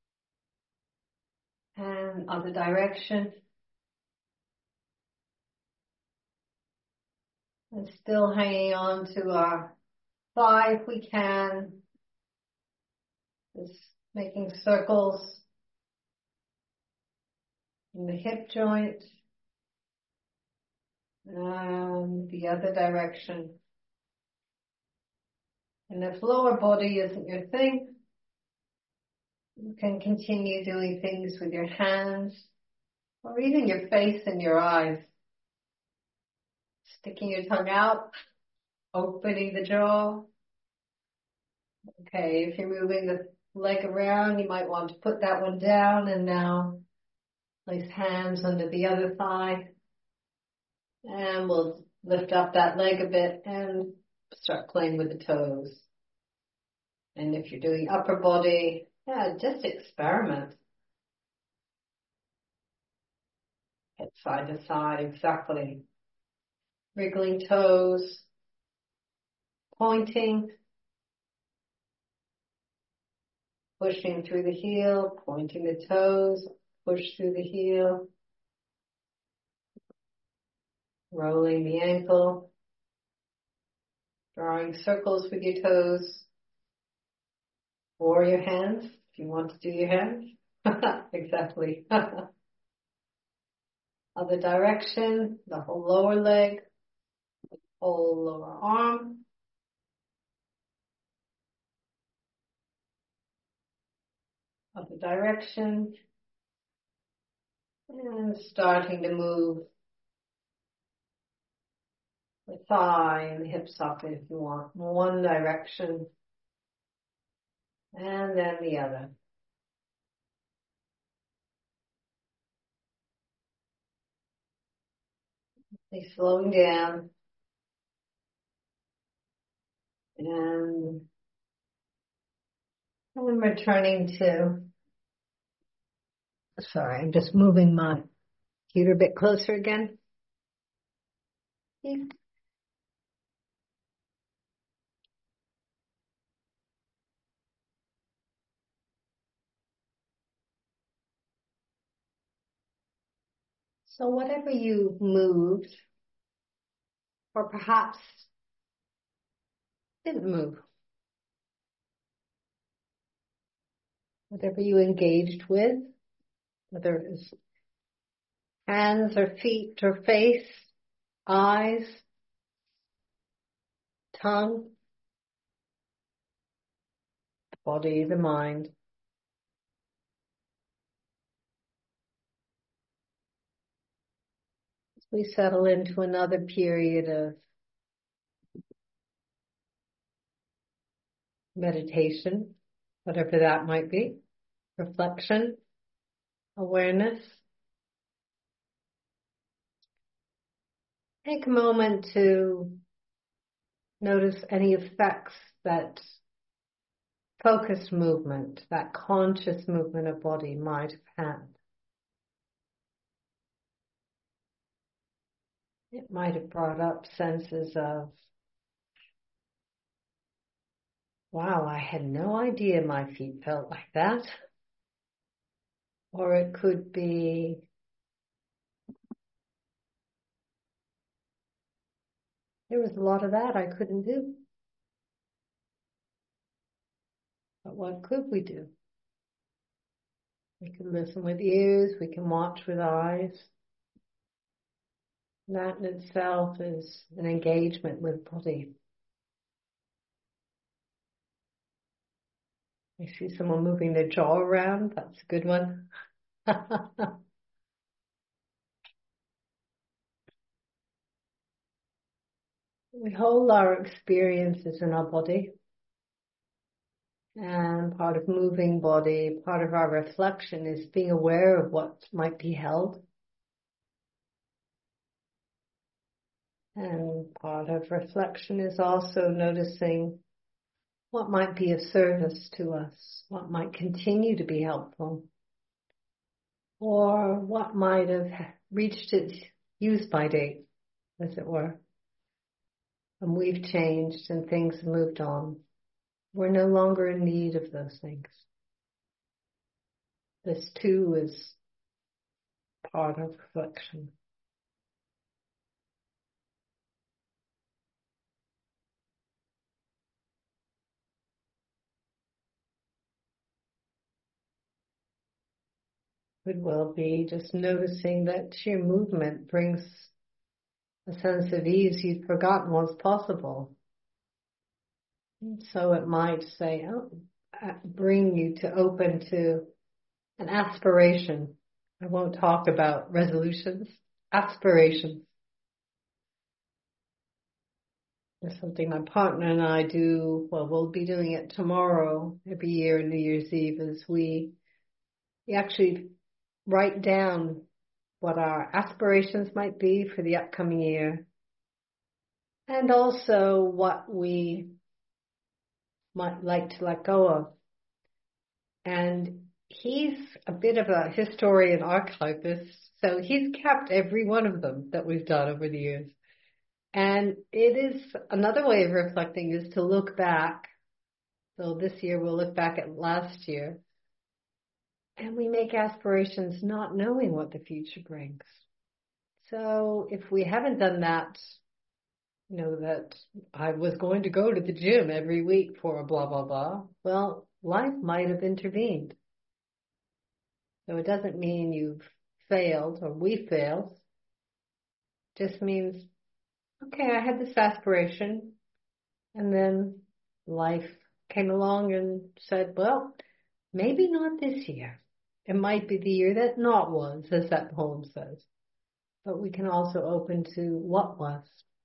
And other direction. And still hanging on to our thigh if we can. Just making circles in the hip joint. And the other direction. And if lower body isn't your thing, you can continue doing things with your hands or even your face and your eyes. Sticking your tongue out, opening the jaw. Okay, if you're moving the leg around, you might want to put that one down and now place hands under the other thigh. And we'll lift up that leg a bit and start playing with the toes. And if you're doing upper body, just experiment. Head side to side, exactly. Wriggling toes, pointing, pushing through the heel, pointing the toes, push through the heel, rolling the ankle, drawing circles with your toes, or your hands, if you want to do your hands. Exactly. Other direction, the whole lower leg, whole lower arm. Other direction. And starting to move the thigh and the hip socket if you want. One direction. And then the other. Slowing down. And And I'm returning to, sorry, I'm just moving my computer a bit closer again. So whatever you moved, or perhaps didn't move, whatever you engaged with, whether it was hands or feet or face, eyes, tongue, body, the mind. As we settle into another period of meditation, whatever that might be, reflection, awareness, take a moment to notice any effects that focused movement, that conscious movement of body might have had. It might have brought up senses of, wow, I had no idea my feet felt like that. Or it could be, there was a lot of that I couldn't do. But what could we do? We can listen with ears, we can watch with eyes. That in itself is an engagement with body. I see someone moving their jaw around. That's a good one. We hold our experiences in our body. And part of moving body, part of our reflection is being aware of what might be held. And part of reflection is also noticing what might be of service to us, what might continue to be helpful, or what might have reached its use-by date, as it were. And we've changed and things have moved on. We're no longer in need of those things. This too is part of reflection. Could well be just noticing that sheer movement brings a sense of ease you'd forgotten was possible. And so it might say, bring you to open to an aspiration. I won't talk about resolutions, aspirations. It's something my partner and I do. Well, we'll be doing it tomorrow, every year, New Year's Eve, is we actually write down what our aspirations might be for the upcoming year, and also what we might like to let go of. And he's a bit of a historian archivist, so he's kept every one of them that we've done over the years. And it is another way of reflecting is to look back. So this year we'll look back at last year. And we make aspirations not knowing what the future brings. So if we haven't done that, that I was going to go to the gym every week for a blah, blah, blah, well, life might have intervened. So it doesn't mean you've failed or we failed. It just means, okay, I had this aspiration and then life came along and said, well, maybe not this year. It might be the year that not was, as that poem says. But we can also open to what was.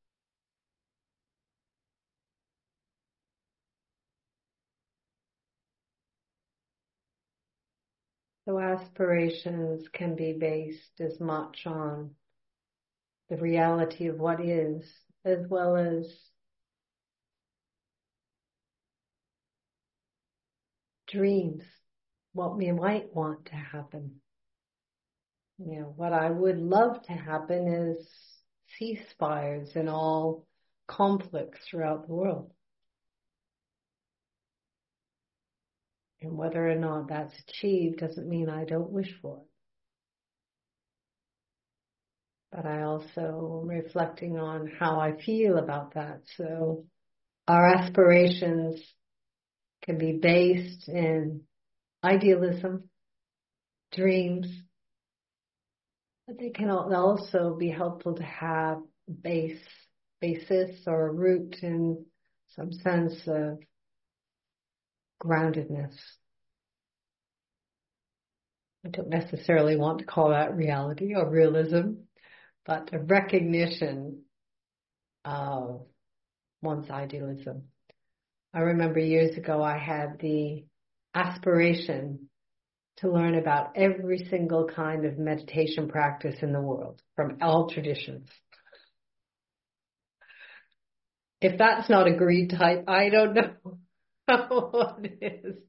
So aspirations can be based as much on the reality of what is, as well as dreams, what we might want to happen. What I would love to happen is ceasefires in all conflicts throughout the world. And whether or not that's achieved doesn't mean I don't wish for it. But I also am reflecting on how I feel about that. So our aspirations can be based in idealism, dreams, but they can also be helpful to have basis or a root in some sense of groundedness. I don't necessarily want to call that reality or realism, but a recognition of one's idealism. I remember years ago I had the aspiration to learn about every single kind of meditation practice in the world, from all traditions. If that's not a greed type, I don't know what it is.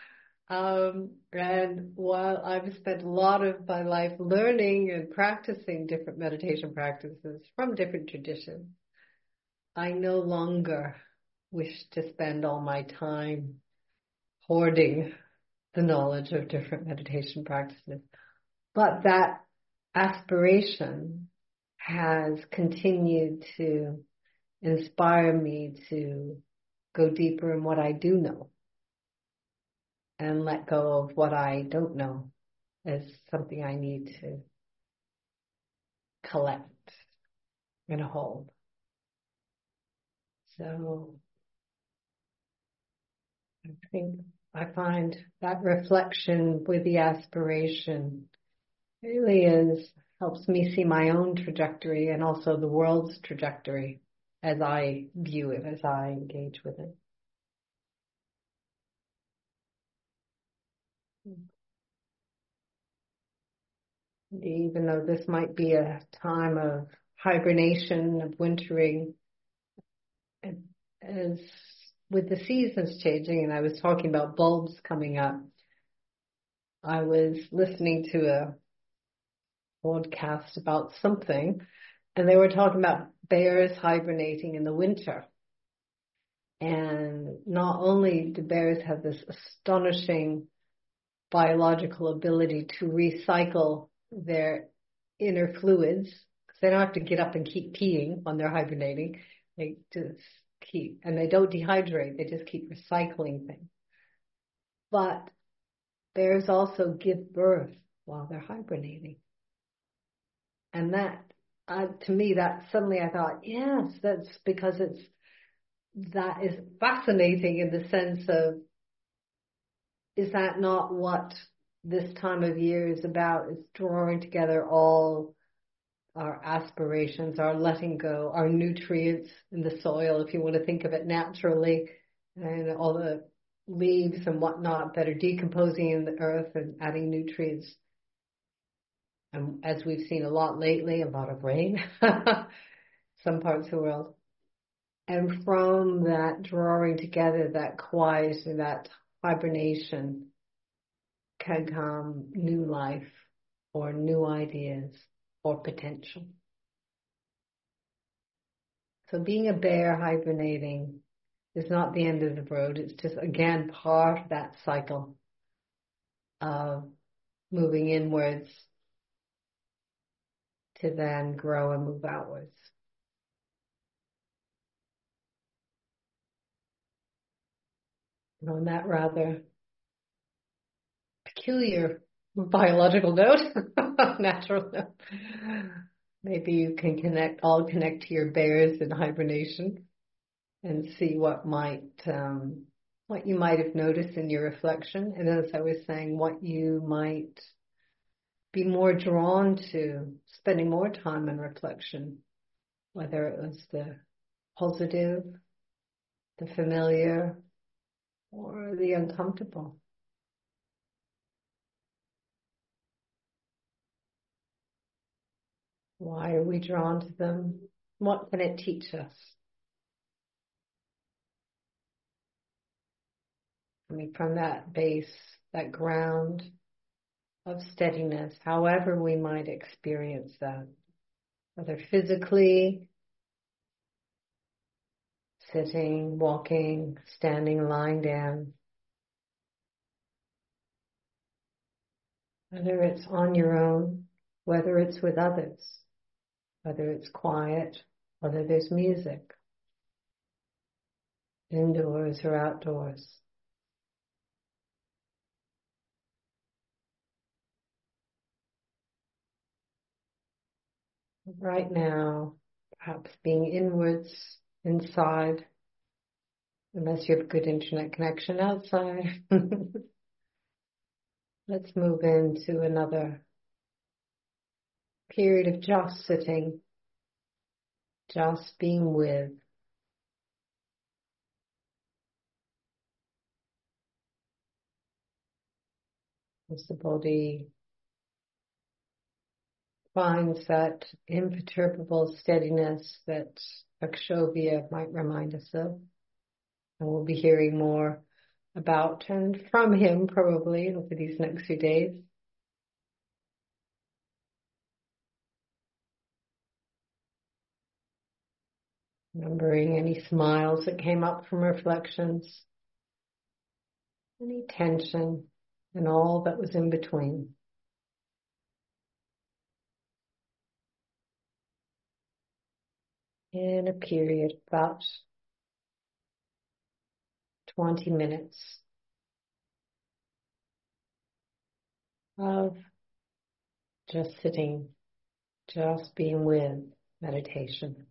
And while I've spent a lot of my life learning and practicing different meditation practices from different traditions, I no longer wish to spend all my time hoarding the knowledge of different meditation practices. But that aspiration has continued to inspire me to go deeper in what I do know and let go of what I don't know as something I need to collect and hold. So I think I find that reflection with the aspiration really helps me see my own trajectory and also the world's trajectory as I view it, as I engage with it. Even though this might be a time of hibernation, of wintering, as with the seasons changing, and I was talking about bulbs coming up, I was listening to a podcast about something, and they were talking about bears hibernating in the winter. And not only do bears have this astonishing biological ability to recycle their inner fluids, because they don't have to get up and keep peeing when they're hibernating. They just and they don't dehydrate, they just keep recycling things. But bears also give birth while they're hibernating. And that, to me, that suddenly I thought, yes, that's because that is fascinating in the sense of, is that not what this time of year is about? It's drawing together all our aspirations, our letting go, our nutrients in the soil, if you want to think of it naturally, and all the leaves and whatnot that are decomposing in the earth and adding nutrients. And as we've seen a lot lately, a lot of rain, some parts of the world. And from that drawing together, that quiet and that hibernation can come new life or new ideas or potential. So being a bear hibernating is not the end of the road. It's just, again, part of that cycle of moving inwards to then grow and move outwards. And on that rather peculiar biological note, natural note, maybe you can connect to your bears in hibernation and see what you might have noticed in your reflection. And as I was saying, what you might be more drawn to spending more time in reflection, whether it was the positive, the familiar, or the uncomfortable. Why are we drawn to them? What can it teach us? coming from that base, that ground of steadiness, however we might experience that, whether physically, sitting, walking, standing, lying down, whether it's on your own, whether it's with others, whether it's quiet, whether there's music, indoors or outdoors. Right now, perhaps being inwards, inside, unless you have good internet connection outside. Let's move into another period of just sitting, just being with. As the body finds that imperturbable steadiness that Akshobhya might remind us of. And we'll be hearing more about and from him probably over these next few days. Remembering any smiles that came up from reflections, any tension, and all that was in between. In a period of about 20 minutes of just sitting, just being with meditation.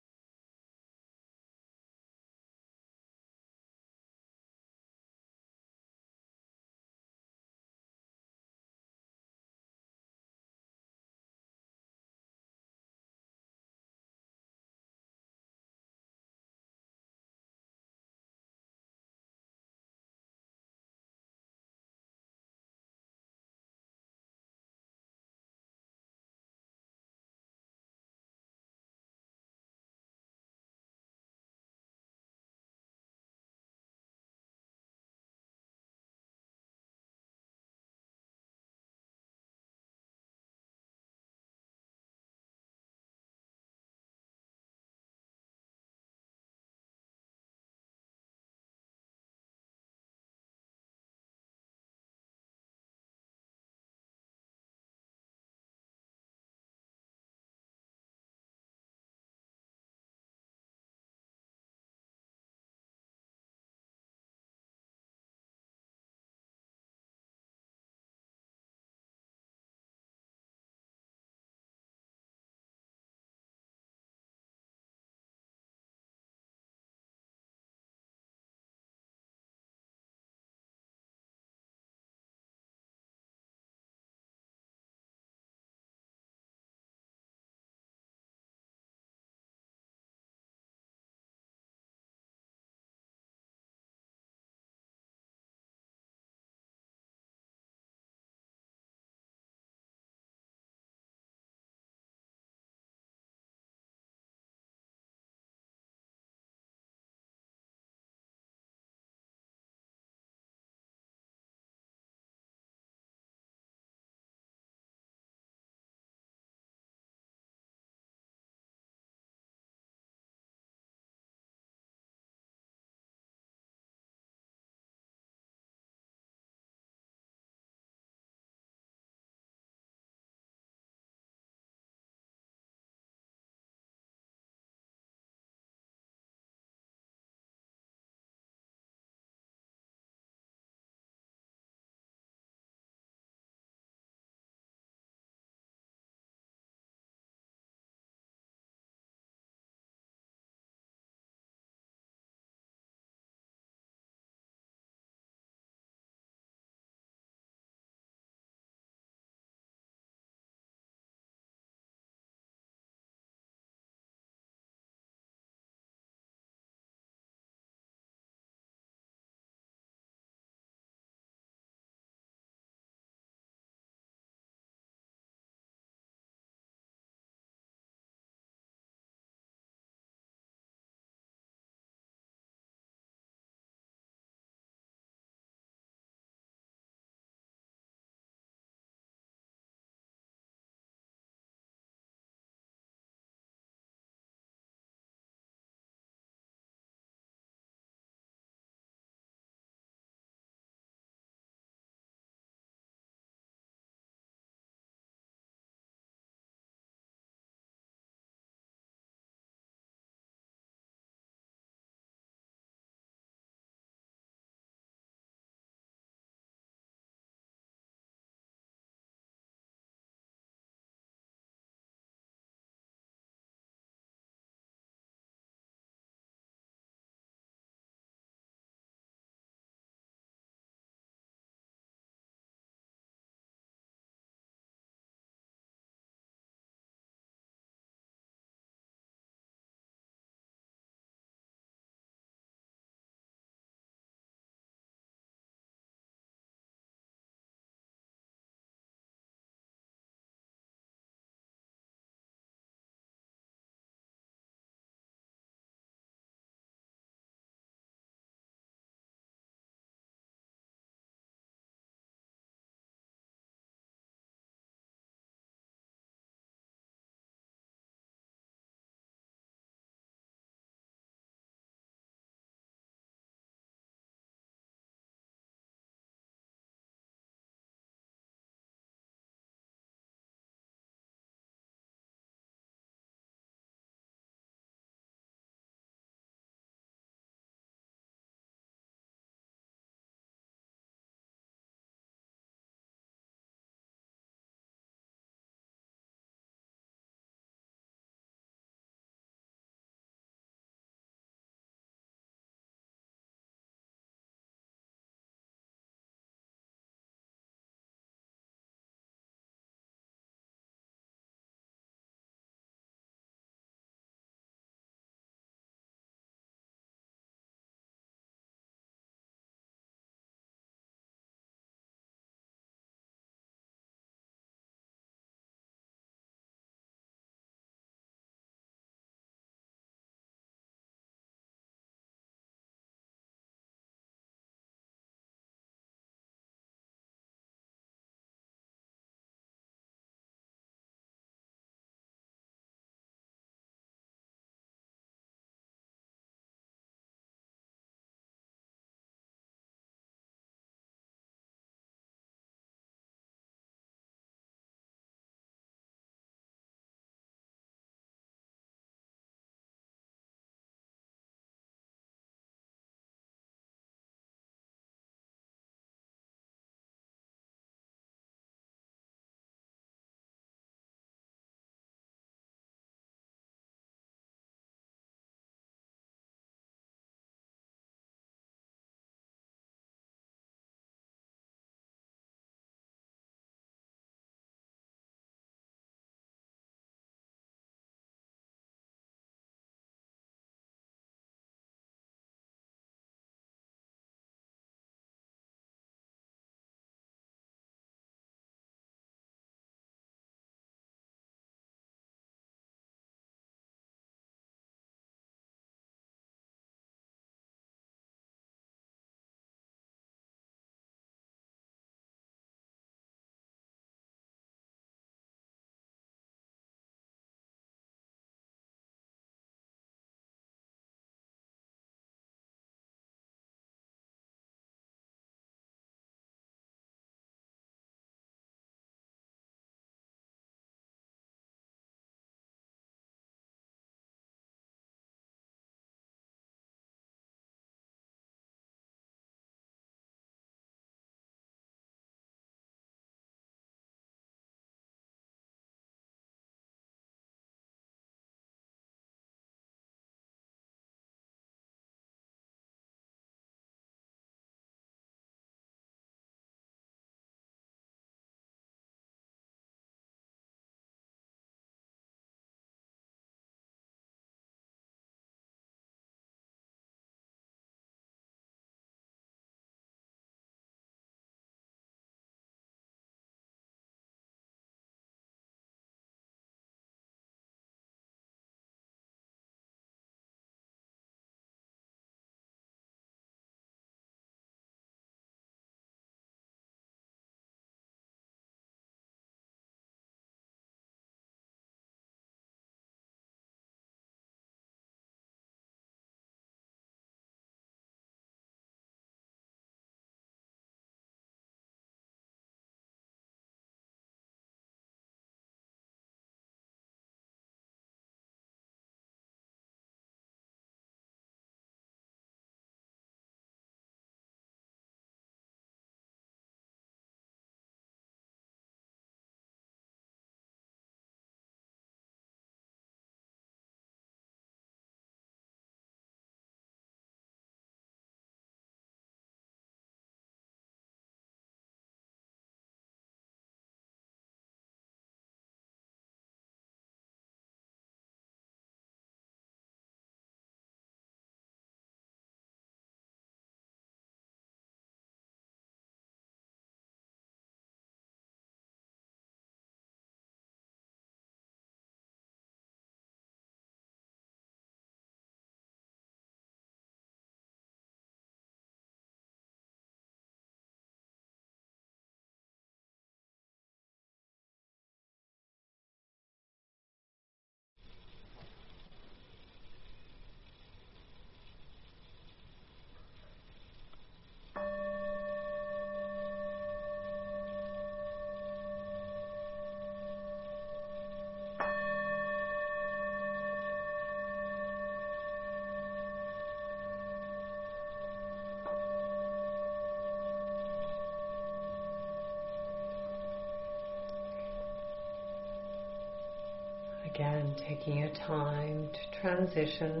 Again, taking your time to transition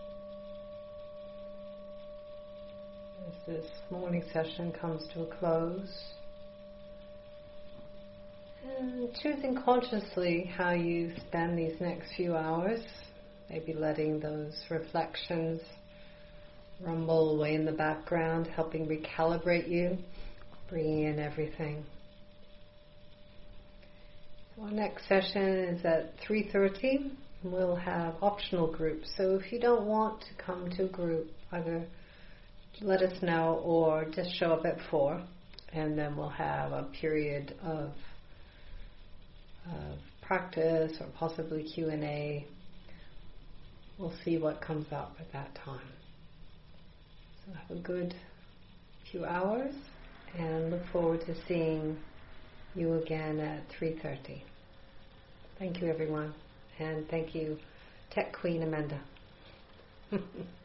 as this morning session comes to a close. And choosing consciously how you spend these next few hours, maybe letting those reflections rumble away in the background, helping recalibrate you, bringing in everything. So our next session is at 3:30. We'll have optional groups. So if you don't want to come to a group, either let us know or just show up at 4, and then we'll have a period of practice or possibly Q&A. We'll see what comes up at that time. So have a good few hours and look forward to seeing you again at 3:30. Thank you, everyone, and thank you, Tech Queen Amanda.